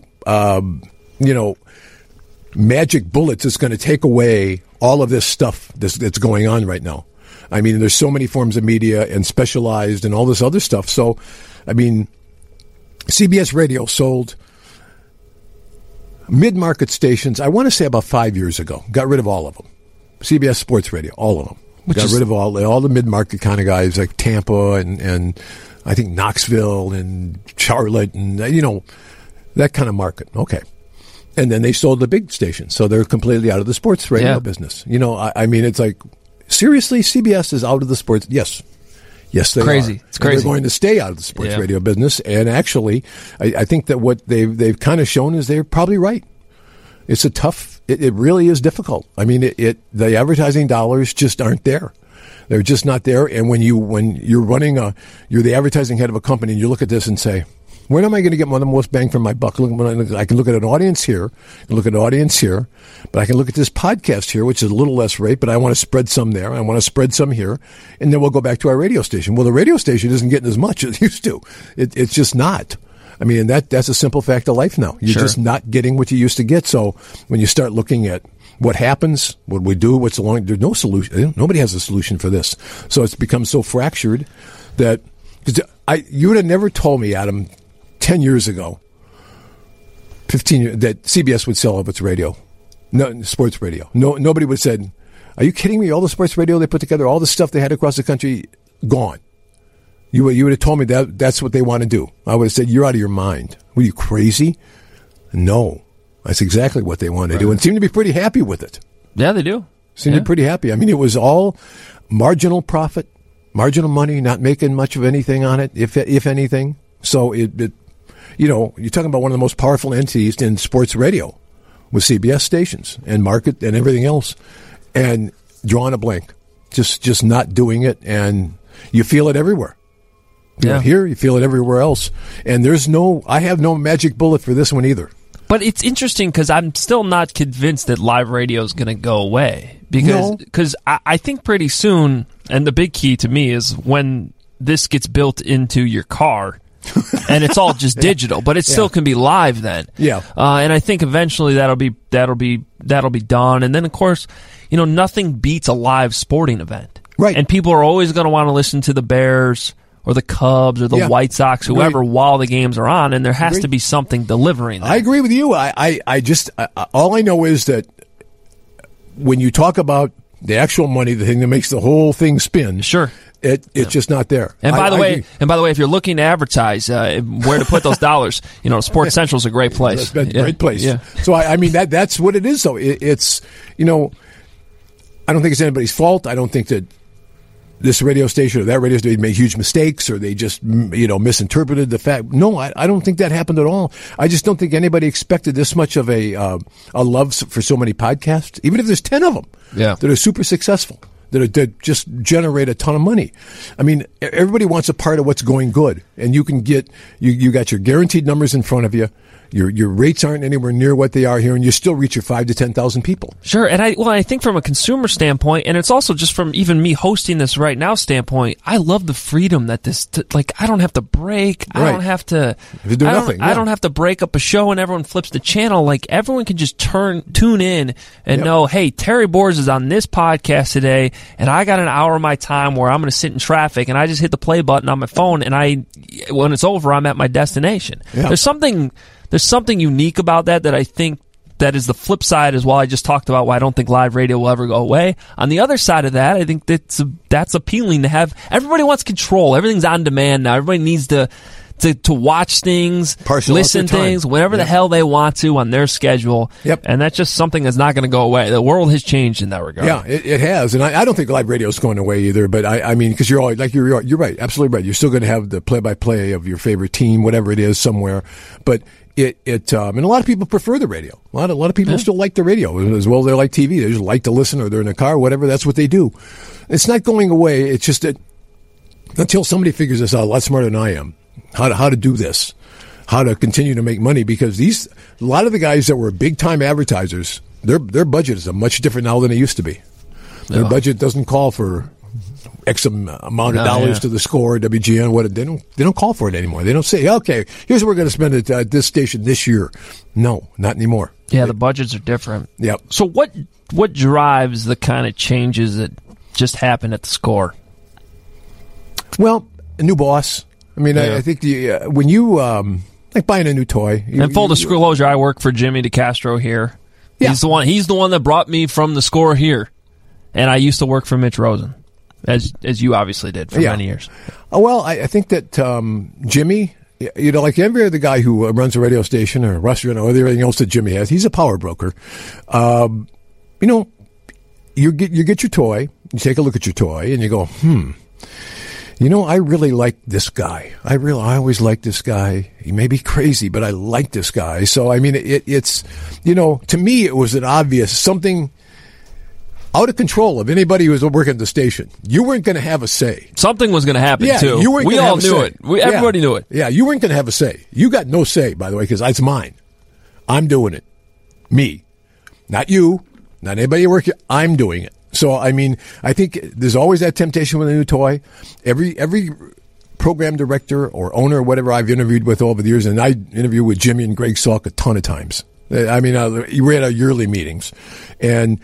magic bullets that's going to take away all of this stuff that's going on right now. I mean, there's so many forms of media and specialized and all this other stuff. So, I mean, CBS Radio sold mid-market stations, I want to say about 5 years ago. Got rid of all of them. CBS Sports Radio, all of them. Got rid of all the mid-market kind of guys like Tampa and I think Knoxville and Charlotte and, that kind of market. Okay. And then they sold the big stations, so they're completely out of the sports radio business. I mean, it's like, seriously, CBS is out of the sports. Yes, they crazy. are. It's crazy. And they're going to stay out of the sports radio business. And actually, I think that what they've kind of shown is they're probably right. It's a tough. It really is difficult. I mean, the advertising dollars just aren't there. They're just not there. And when you're running you're the advertising head of a company, and you look at this and say, when am I going to get the most bang for my buck? I can look at an audience here, but I can look at this podcast here, which is a little less rate, but I want to spread some there. I want to spread some here, and then we'll go back to our radio station. Well, the radio station isn't getting as much as it used to. It's just not. I mean, that's a simple fact of life now. You're just not getting what you used to get. So when you start looking at what happens, what we do, there's no solution. Nobody has a solution for this. So it's become so fractured that you would have never told me, Adam, 10 years ago, 15 years, that CBS would sell off its radio, no sports radio. Nobody would have said, "Are you kidding me? All the sports radio they put together, all the stuff they had across the country, gone." You would have told me that's what they want to do. I would have said, "You're out of your mind. Were you crazy?" No, that's exactly what they want to do, and seem to be pretty happy with it. Yeah, they do. Seem to be pretty happy. I mean, it was all marginal profit, marginal money, not making much of anything on it, if anything. So you're talking about one of the most powerful entities in sports radio with CBS stations and market and everything else, and drawing a blank, just not doing it, and you feel it everywhere. Here, you feel it everywhere else. And I have no magic bullet for this one either. But it's interesting because I'm still not convinced that live radio is going to go away. Because I think pretty soon, and the big key to me is when this gets built into your car, and it's all just digital, but it still can be live then. Yeah. And I think eventually that'll be done. And then, of course, nothing beats a live sporting event. Right. And people are always going to want to listen to the Bears or the Cubs or the White Sox, whoever, while the games are on, and there has to be something delivering that. I agree with you. I just all I know is that when you talk about the actual money, the thing that makes the whole thing spin, it's just not there. And by the way, if you're looking to advertise, where to put those dollars, Sports Central's a great place. That's a great place. Yeah. So I mean that's what it is. Though it's I don't think it's anybody's fault. I don't think that this radio station or that radio station made huge mistakes, or they just misinterpreted the fact. No, I don't think that happened at all. I just don't think anybody expected this much of a love for so many podcasts, even if there's 10 of them that are super successful, that just generate a ton of money. I mean, everybody wants a part of what's going good, and you can get you got your guaranteed numbers in front of you. Your rates aren't anywhere near what they are here, and you still reach your 5,000 to 10,000 people. Sure, and I think from a consumer standpoint, and it's also just from even me hosting this right now standpoint, I love the freedom that I don't have to break. I don't have to do nothing. I don't have to break up a show and everyone flips the channel. Like, everyone can just tune in and know, hey, Terry Boers is on this podcast today, and I got an hour of my time where I'm going to sit in traffic, and I just hit the play button on my phone, and when it's over, I'm at my destination. Yeah. There's something unique about that I think that is the flip side as well. I just talked about why I don't think live radio will ever go away. On the other side of that, I think that's appealing to have. Everybody wants control. Everything's on demand now. Everybody needs to watch things, listen things, whatever the hell they want to on their schedule. Yep. And that's just something that's not going to go away. The world has changed in that regard. Yeah, it has. And I don't think live radio is going away either. But I mean, because you're right, absolutely right. You're still going to have the play-by-play of your favorite team, whatever it is, somewhere. But and a lot of people prefer the radio. A lot of people still like the radio as well as they like TV. They just like to listen, or they're in a car, whatever. That's what they do. It's not going away. It's just that until somebody figures this out a lot smarter than I am, how to do this, how to continue to make money, because a lot of the guys that were big time advertisers, their budget is much different now than it used to be. Their budget doesn't call for X amount of dollars to the Score, WGN. They don't call for it anymore. They don't say, okay, here's what we're going to spend at this station this year. No, not anymore. Yeah, the budgets are different. Yep. So what drives the kind of changes that just happened at the Score? Well, a new boss. I mean, I think when you like buying a new toy. And full disclosure, I work for Jimmy DeCastro here. Yeah. He's the one that brought me from the Score here. And I used to work for Mitch Rosen, as you obviously did for many years. Well, I think that Jimmy, like every other guy who runs a radio station or a restaurant or everything else that Jimmy has, he's a power broker. You get your toy, you take a look at your toy, and you go, I really like this guy. I always like this guy. He may be crazy, but I like this guy. So, I mean, it's to me, it was an obvious something out of control of anybody who was working at the station. You weren't going to have a say. Something was going to happen, too. You weren't we all knew it. Everybody knew it. Yeah, you weren't going to have a say. You got no say, by the way, because it's mine. I'm doing it. Me. Not you. Not anybody working. I'm doing it. So, I mean, I think there's always that temptation with a new toy. Every program director or owner or whatever I've interviewed with over the years, and I interviewed with Jimmy and Greg Salk a ton of times. I mean, we're at our yearly meetings, and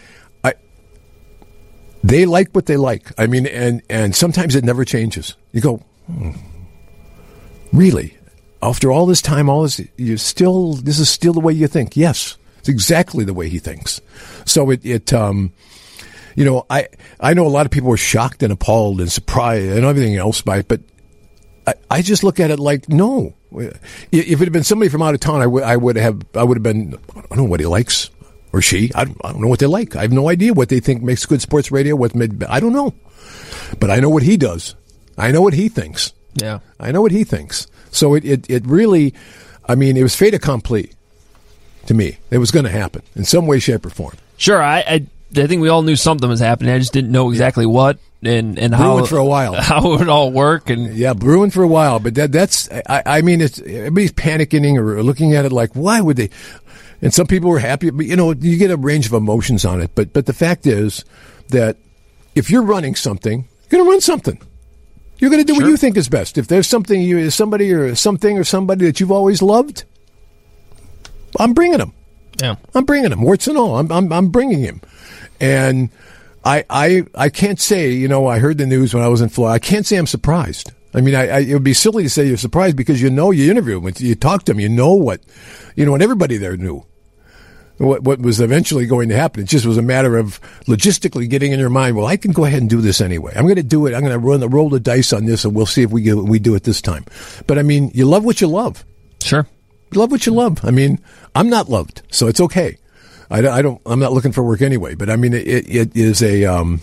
they like what they like. I mean, and sometimes it never changes. You go, really? After all this time, this is still the way you think? Yes, it's exactly the way he thinks. So I know a lot of people were shocked and appalled and surprised and everything else by it, but I just look at it like, no. If it had been somebody from out of town, I would have been, I don't know what he likes. Or she, I don't know what they like. I have no idea what they think makes good sports radio. I don't know. But I know what he does. I know what he thinks. Yeah. I know what he thinks. So it really, I mean, it was fait accompli to me. It was going to happen in some way, shape, or form. Sure. I think we all knew something was happening. I just didn't know exactly what and how. Brewing for a while. How it would all work. Yeah, brewing for a while. But that's, I mean, everybody's panicking or looking at it like, why would they? And some people were happy, but you get a range of emotions on it. But the fact is that if you're running something, you're going to run something. You're going to do what you think is best. If there's somebody or something or somebody that you've always loved, I'm bringing them. Yeah, I'm bringing him, warts and all. I'm bringing him, and I can't say. I heard the news when I was in Florida. I can't say I'm surprised. I mean, it would be silly to say you're surprised because you interview him, you talk to him, and everybody there knew what was eventually going to happen. It just was a matter of logistically getting in your mind, well, I can go ahead and do this anyway. I'm going to do it. I'm going to roll the dice on this, and we'll see if we do it this time. But, I mean, you love what you love. Sure. You love what you love. I mean, I'm not loved, so it's okay. I'm not looking for work anyway. But, I mean, it is to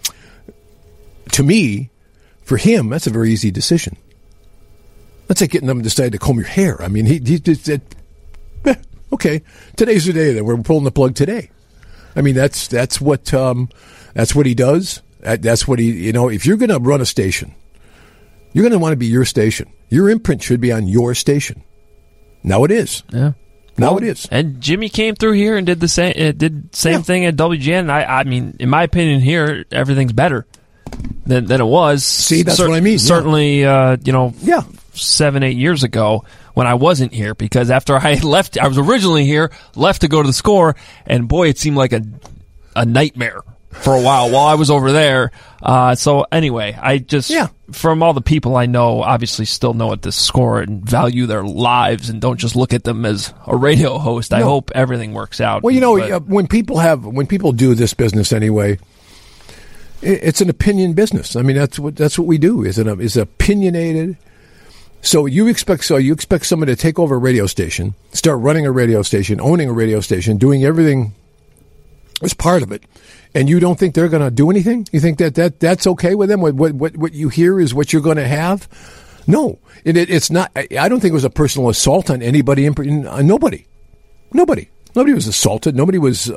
me, for him, that's a very easy decision. That's like getting them to decide to comb your hair. I mean, he just said, okay, today's the day that we're pulling the plug today. I mean, that's what he does. That's what he, if you're going to run a station, you're going to want to be your station. Your imprint should be on your station. Now it is. Yeah. Now it is. And Jimmy came through here and did the same thing at WGN. I mean, in my opinion, here everything's better than it was. See, that's what I mean. Certainly, 7-8 years ago when I wasn't here, because after I left, I was originally here, left to go to the Score, and boy, it seemed like a nightmare for a while I was over there. So anyway, I just, from all the people I know, obviously still know at the Score and value their lives and don't just look at them as a radio host. I hope everything works out. Well, when people do this business anyway, it's an opinion business. I mean, that's what we do. Is opinionated. So you expect someone to take over a radio station, start running a radio station, owning a radio station, doing everything as part of it, and you don't think they're going to do anything? You think that's okay with them? What you hear is what you're going to have? No, it's not. I don't think it was a personal assault on anybody. Nobody was assaulted. Nobody was.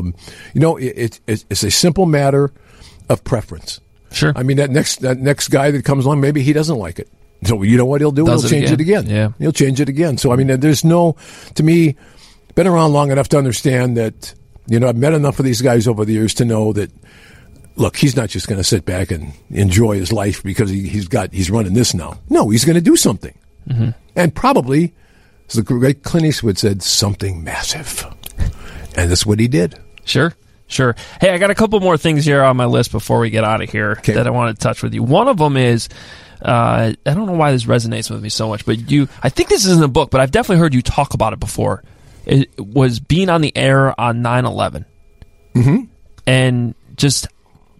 It's a simple matter of preference. Sure. I mean, that next guy that comes along, maybe he doesn't like it. So you know what he'll do? He'll change it again. Yeah. He'll change it again. So, I mean, to me, been around long enough to understand that, I've met enough of these guys over the years to know that, look, he's not just going to sit back and enjoy his life because he's running this now. No, he's going to do something. Mm-hmm. And probably, as the great Clint Eastwood said, something massive. And that's what he did. Sure. Hey, I got a couple more things here on my list before we get out of here that I want to touch with you. One of them is, I don't know why this resonates with me so much, but I think this isn't a book, but I've definitely heard you talk about it before. It was being on the air on 9/11. Mm-hmm. And just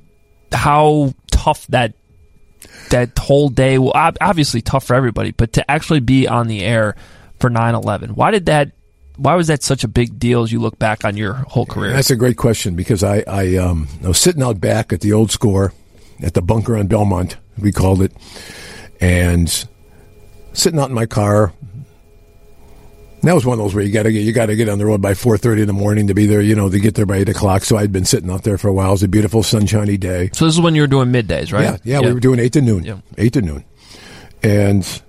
how tough that whole day, well, obviously tough for everybody, but to actually be on the air for 9/11, why was that such a big deal as you look back on your whole career? That's a great question, because I was sitting out back at the old score at the bunker on Belmont, we called it, and sitting out in my car. That was one of those where you got to get on the road by 4:30 in the morning to be there, to get there by 8 o'clock. So I'd been sitting out there for a while. It was a beautiful sunshiny day. So this is when you were doing middays, right? Yeah. We were doing 8 to noon. Yeah. 8 to noon. And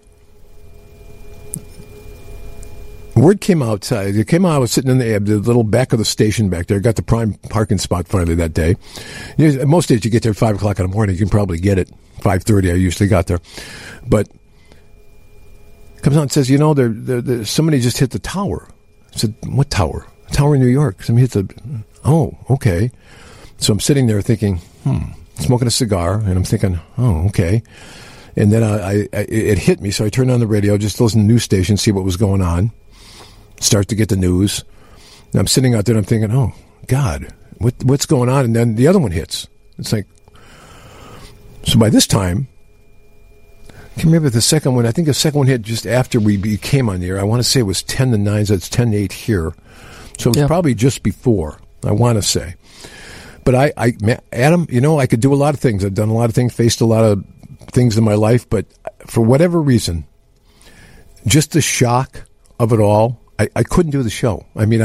word came outside. It came out. I was sitting in the little back of the station back there. Got the prime parking spot finally that day. Most days you get there at 5 o'clock in the morning. You can probably get it 5:30. I usually got there, but comes out and says, somebody just hit the tower. I said, what tower? A tower in New York. Somebody hit oh, okay. So I'm sitting there thinking, smoking a cigar, and I'm thinking, oh, okay. And then it hit me, so I turned on the radio, just listen to the news station, see what was going on, start to get the news. And I'm sitting out there, and I'm thinking, oh, God, what's going on? And then the other one hits. It's like, so by this time, I can't remember the second one. I think the second one hit just after we came on the air. I want to say it was 10 to 9, so it's 10 to 8 here. So it was probably just before, I want to say. But Adam, I could do a lot of things. I've done a lot of things, faced a lot of things in my life, but for whatever reason, just the shock of it all, I couldn't do the show. I mean,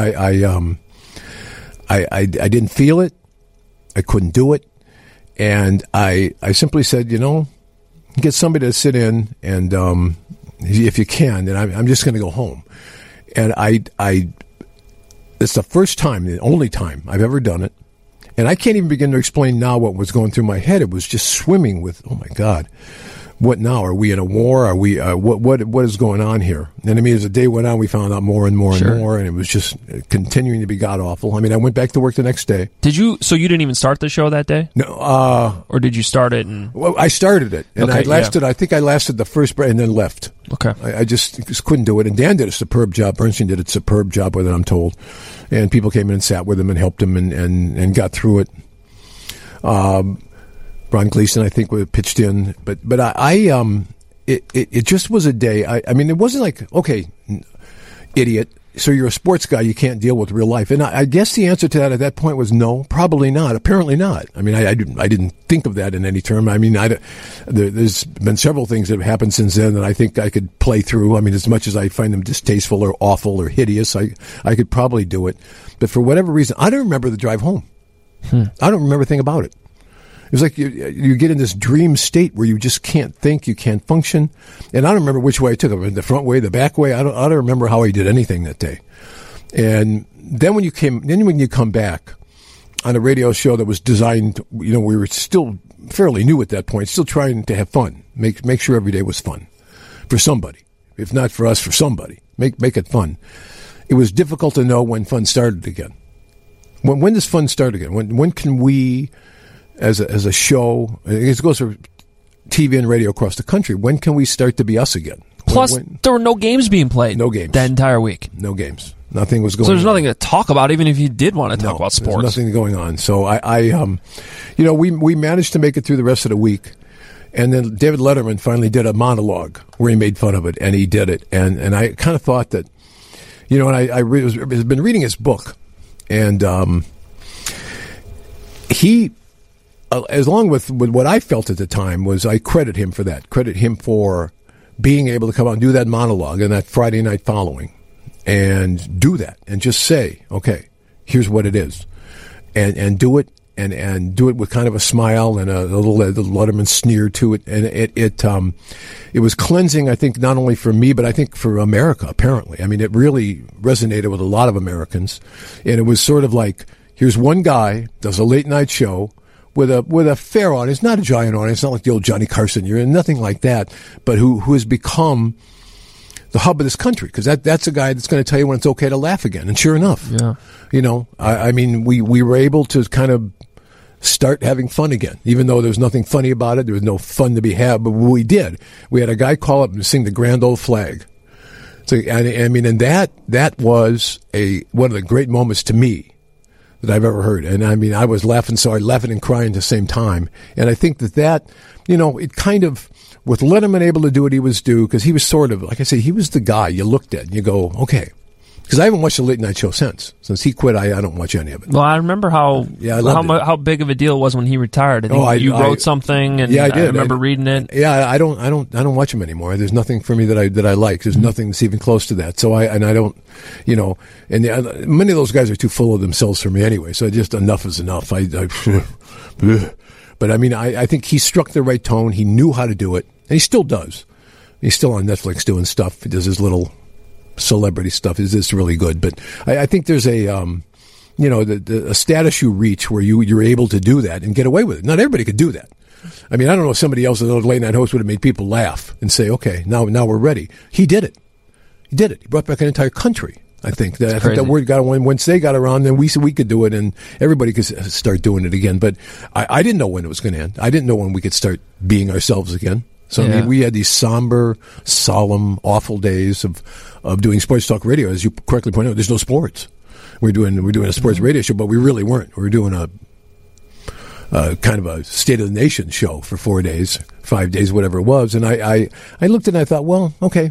I didn't feel it. I couldn't do it. And I simply said, get somebody to sit in, and if you can, then I'm just going to go home. And it's the first time, the only time I've ever done it. And I can't even begin to explain now what was going through my head. It was just swimming with, oh my God, what now? Are we in a war? Are we, what is going on here? And I mean, as the day went on, we found out more and more and more, and it was just continuing to be god awful. I mean, I went back to work the next day. So you didn't even start the show that day? No. Or did you start it? Well, I started it, and I think I lasted the first break and then left. Okay. I just couldn't do it. And Dan did a superb job. Bernstein did a superb job with it, I'm told. And people came in and sat with him and helped him and got through it. Ron Gleason, I think, pitched in, but it just was a day. I mean, it wasn't like, okay, idiot, so you're a sports guy, you can't deal with real life. And I guess the answer to that at that point was no, probably not. Apparently not. I mean, I didn't think of that in any term. I mean, there's been several things that have happened since then that I think I could play through. I mean, as much as I find them distasteful or awful or hideous, I could probably do it. But for whatever reason, I don't remember the drive home. I don't remember a thing about it. It was like you get in this dream state where you just can't think, you can't function. And I don't remember which way I took it, the front way, the back way. I don't remember how I did anything that day. And then when you come back on a radio show that was designed, we were still fairly new at that point, still trying to have fun, make sure every day was fun for somebody. If not for us, for somebody. Make it fun. It was difficult to know when fun started again. When does fun start again? When can we, as a show, it goes for TV and radio across the country, when can we start to be us again? Plus, there were no games being played. No games. That entire week. No games. Nothing was going on. So there's nothing to talk about, even if you did want to talk about sports. There's nothing going on. So we managed to make it through the rest of the week. And then David Letterman finally did a monologue where he made fun of it, and he did it. And I kind of thought that, and I've been reading his book, and he, along with what I felt at the time, was I credit him for that. Credit him for being able to come out and do that monologue and that Friday night following and do that and just say, okay, here's what it is. And do it and do it with kind of a smile and a little Letterman sneer to it. And it was cleansing, I think, not only for me, but I think for America, apparently. I mean, it really resonated with a lot of Americans. And it was sort of like, here's one guy, does a late night show, with a fair audience, not a giant audience, not like the old Johnny Carson, nothing like that, but who has become the hub of this country, because that's a guy that's going to tell you when it's okay to laugh again. And sure enough, I mean, we were able to kind of start having fun again, even though there was nothing funny about it. There was no fun to be had, but we did. We had a guy call up and sing the Grand Old Flag. So, and that was one of the great moments to me. that I've ever heard. And I mean, I was laughing and crying at the same time. And I think that, it kind of, with Letterman able to do what he was do, because he was sort of, like I say, he was the guy you looked at and you go, okay. Because I haven't watched the late night show since he quit. I don't watch any of it. Well, I remember how big of a deal it was when he retired. And you wrote something, and I remember reading it. Yeah, I don't watch him anymore. There's nothing for me that I like. There's nothing that's even close to that. So I don't, and many of those guys are too full of themselves for me anyway. So just enough is enough. But I mean, I think he struck the right tone. He knew how to do it, and he still does. He's still on Netflix doing stuff. He does his little celebrity stuff. Is really good, but I think there's a a status you reach where you're able to do that and get away with it. Not everybody could do that. I mean, I don't know if somebody else, another late night host, would have made people laugh and say, okay, now we're ready. He did it. He brought back an entire country. I think that word got around. Once they got around, then we said we could do it, and everybody could start doing it again. But I didn't know when it was going to end. I didn't know when we could start being ourselves again. So I mean, we had these somber, solemn, awful days of doing sports talk radio. As you correctly pointed out, there's no sports. We're doing a sports radio show, but we really weren't. We were doing a kind of a State of the Nation show for 4 days, 5 days, whatever it was. And I looked at it and I thought, well, okay,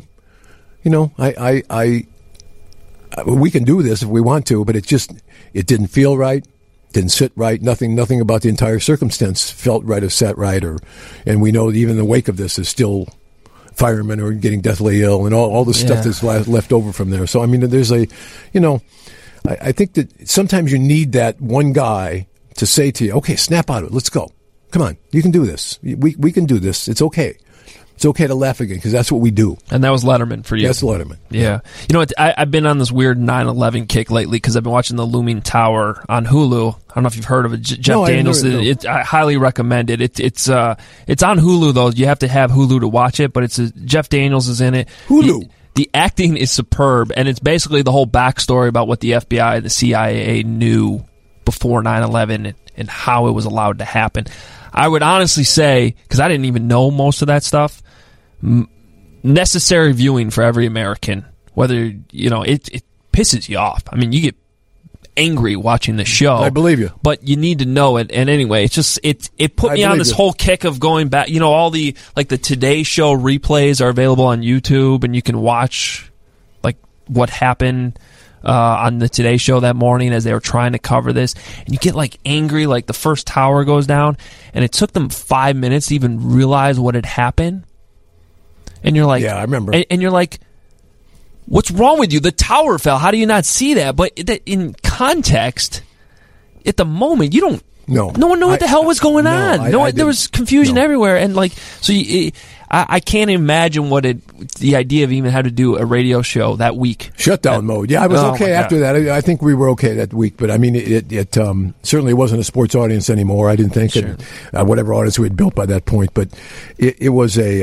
we can do this if we want to, but it didn't feel right. Didn't sit right. Nothing about the entire circumstance felt right or sat right. And we know that even in the wake of this is still firemen who are getting deathly ill and all the stuff that's left over from there. So, I mean, there's I think that sometimes you need that one guy to say to you, okay, snap out of it. Let's go. Come on. You can do this. We can do this. It's okay. It's okay to laugh again because that's what we do. And that was Letterman for you. That's Letterman. Yeah. You know what? I've been on this weird 9/11 kick lately because I've been watching The Looming Tower on Hulu. I don't know if you've heard of it. Jeff Daniels. I highly recommend it. It's on Hulu though. You have to have Hulu to watch it, but Jeff Daniels is in it. Hulu. The acting is superb, and it's basically the whole backstory about what the FBI and the CIA knew before 9/11 and how it was allowed to happen. I would honestly say, because I didn't even know most of that stuff, necessary viewing for every American. Whether, it pisses you off. I mean, you get angry watching the show. I believe you. But you need to know it. And anyway, it's just, it put me on this whole kick of going back. All the Today Show replays are available on YouTube, and you can watch, what happened on the Today Show that morning as they were trying to cover this. And you get, angry, the first tower goes down, and it took them 5 minutes to even realize what had happened. And you're like... Yeah, I remember. And you're like, what's wrong with you? The tower fell. How do you not see that? But in context, at the moment, you don't... No one knew what the hell was going on. There was confusion everywhere. And, I can't imagine the idea of even how to do a radio show that week. Shutdown mode. Yeah, I was okay after that. I think we were okay that week, but I mean, it certainly wasn't a sports audience anymore. I didn't think that whatever audience we had built by that point, but it was a,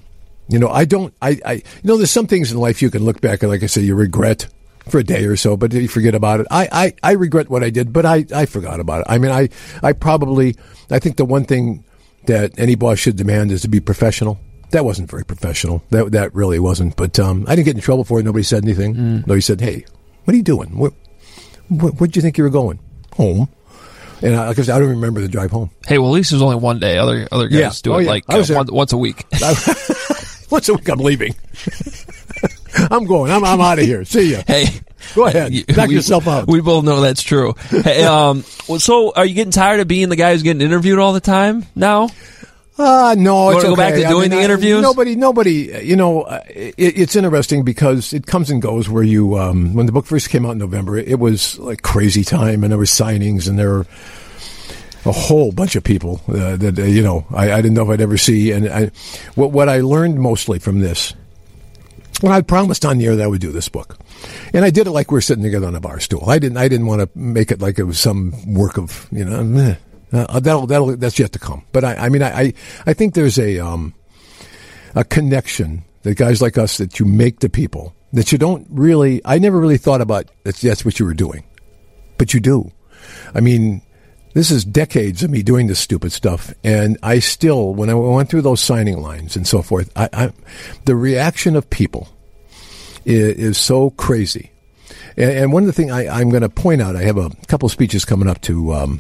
there's some things in life you can look back and, like I say, you regret for a day or so, but you forget about it. I regret what I did, but I forgot about it. I mean, I think the one thing that any boss should demand is to be professional. That wasn't very professional. That really wasn't. But I didn't get in trouble for it. Nobody said anything. Nobody said, "Hey, what are you doing? Where'd you think you were going? Home?" And because I don't remember the drive home. Hey, well, at least it was only one day. Other guys do it once a week. Once a week, I'm leaving. I'm going. I'm out of here. See ya. Hey, go ahead. Knock yourself out. We both know that's true. Hey, so are you getting tired of being the guy who's getting interviewed all the time now? No, you want to go back to doing the interviews? Nobody. It's interesting because it comes and goes. Where you, when the book first came out in November, it was like crazy time, and there were signings, and there were a whole bunch of people that I didn't know if I'd ever see. And what I learned mostly from this, when I promised on the air that I would do this book, and I did it like we were sitting together on a bar stool. I didn't want to make it like it was some work of that's yet to come. But I think there's a connection that guys like us that you make to people that you don't really. I never really thought about that's what you were doing, but you do. I mean, this is decades of me doing this stupid stuff, and I still, when I went through those signing lines and so forth, the reaction of people is so crazy. And one of the things I'm going to point out, I have a couple of speeches coming up to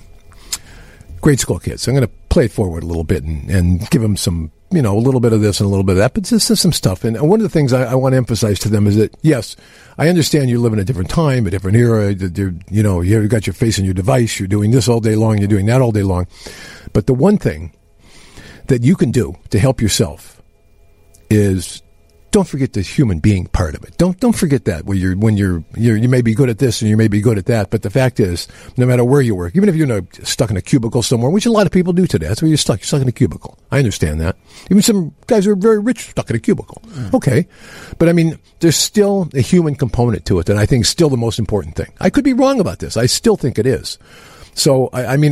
grade school kids. So I'm going to play it forward a little bit and give them some, a little bit of this and a little bit of that, but just some stuff. And one of the things I want to emphasize to them is that, yes, I understand you live in a different time, a different era. You've got your face on your device. You're doing this all day long. You're doing that all day long. But the one thing that you can do to help yourself is don't forget the human being part of it. Don't forget that when you may be good at this and you may be good at that. But the fact is, no matter where you work, even if you're stuck in a cubicle somewhere, which a lot of people do today, that's where you're stuck. You're stuck in a cubicle. I understand that. Even some guys who are very rich stuck in a cubicle. Okay, but I mean, there's still a human component to it that I think is still the most important thing. I could be wrong about this. I still think it is. So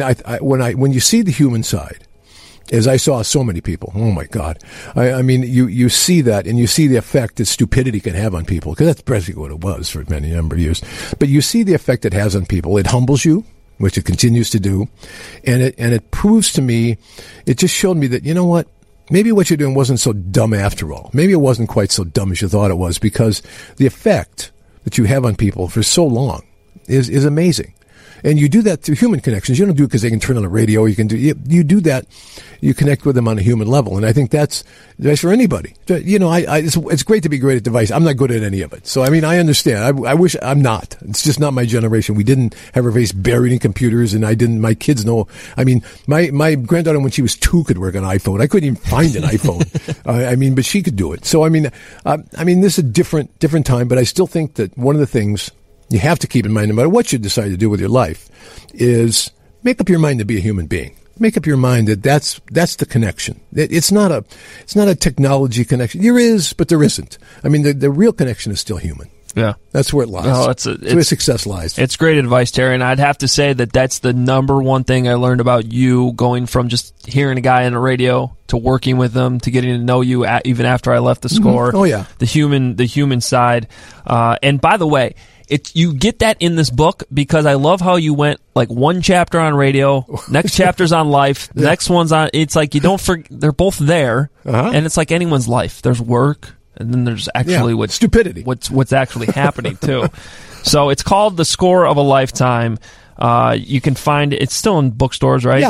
when you see the human side, as I saw so many people, oh my God! I mean, you see that, and you see the effect that stupidity can have on people, because that's basically what it was for many number of years. But you see the effect it has on people. It humbles you, which it continues to do, and it proves to me, it just showed me that, you know what? Maybe what you're doing wasn't so dumb after all. Maybe it wasn't quite so dumb as you thought it was, because the effect that you have on people for so long is amazing. And you do that through human connections. You don't do it because they can turn on the radio. You do that. You connect with them on a human level. And I think that's advice for anybody. It's great to be great at device. I'm not good at any of it. So, I mean, I understand. I wish I'm not. It's just not my generation. We didn't have our face buried in computers, and my kids know. I mean, my granddaughter, when she was 2, could work an iPhone. I couldn't even find an iPhone. But she could do it. So, this is a different time, but I still think that one of the things you have to keep in mind, no matter what you decide to do with your life, is make up your mind to be a human being. Make up your mind that that's the connection. It's not a technology connection. There is, but there isn't. I mean, the real connection is still human. Yeah, that's where it lies. No, that's where success lies. It's great advice, Terry, and I'd have to say that that's the number one thing I learned about you, going from just hearing a guy on the radio to working with them to getting to know you even after I left the score. Oh yeah, the human side. And by the way, you get that in this book, because I love how you went like one chapter on radio, next chapter's on life, the next one's on. It's like you don't forget, they're both there, and it's like anyone's life. There's work, and then there's actually stupidity. What's actually happening too. So it's called The Score of a Lifetime. You can find it. It's still in bookstores, right?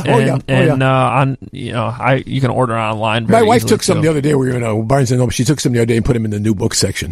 Yeah. You can order it online. My wife took some the other day. We were in Barnes & Noble. She took some the other day and put them in the new book section.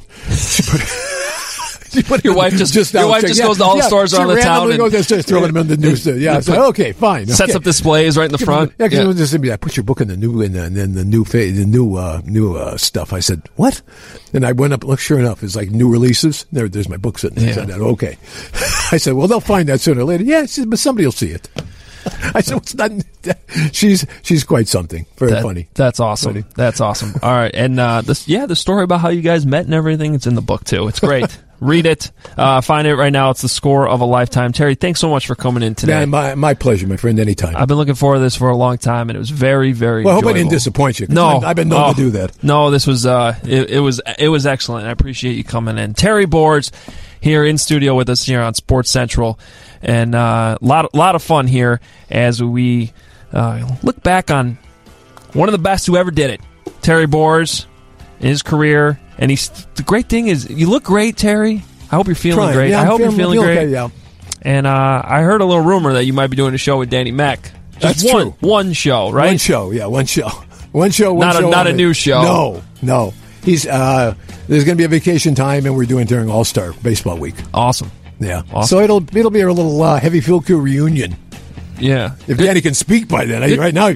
Your wife just goes to all the stores around the town and just throwing them in the news. Yeah, okay, fine. Sets up displays right in the front. Yeah, because it was just put your book in the new and then the new stuff. I said, what? And I went up. Look, sure enough, it's like new releases. There's my book sitting there. Yeah. I said, okay. I said, well, they'll find that sooner or later. Yeah, she said, but somebody will see it. I said, "What's not?" She's quite something. Very funny. That's awesome. Funny. That's awesome. All right, and the story about how you guys met and everything, it's in the book too. It's great. Read it. Find it right now. It's The Score of a Lifetime. Terry, thanks so much for coming in today. Yeah, my pleasure, my friend. Anytime. I've been looking forward to this for a long time, and it was very, very. Well, I hope I didn't disappoint you. No, I've been known to do that. No, this was it was excellent. I appreciate you coming in, Terry Boards, here in studio with us here on Sports Central. And a lot of fun here as we look back on one of the best who ever did it, Terry Boers, in his career. And the great thing is, you look great, Terry. I hope you're feeling great. Yeah, I hope you're feeling great. Okay, yeah. And I heard a little rumor that you might be doing a show with Danny Mac. That's true. One show, right? One show. Not a new show. No. He's there's going to be a vacation time, and we're doing during All-Star Baseball Week. Awesome. Yeah. Awesome. So it'll be a little heavy field crew reunion. Yeah. If Danny can speak by then. Right now,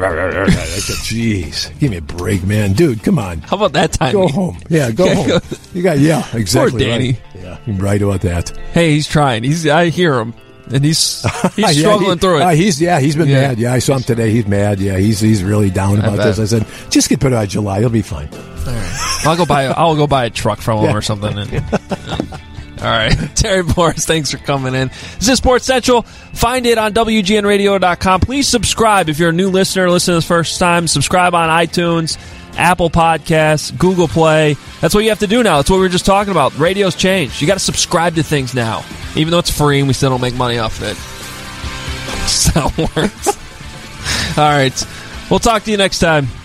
jeez. Give me a break, man. Dude, come on. How about that time? Go home. Yeah, go home. Exactly. Poor Danny. Right. Yeah, you're right about that. Hey, he's trying. I hear him. And he's struggling through it. He's been mad. Yeah, I saw him today. He's mad. Yeah, he's really down about this. I said, just get put out July. He'll be fine. All right. I'll go buy a truck from him or something. All right. Terry Boers, thanks for coming in. This is Sports Central. Find it on WGNradio.com. Please subscribe if you're a new listener, listening the first time. Subscribe on iTunes, Apple Podcasts, Google Play. That's what you have to do now. That's what we were just talking about. Radio's changed. You got to subscribe to things now. Even though it's free and we still don't make money off of it. That's how it works. All right. We'll talk to you next time.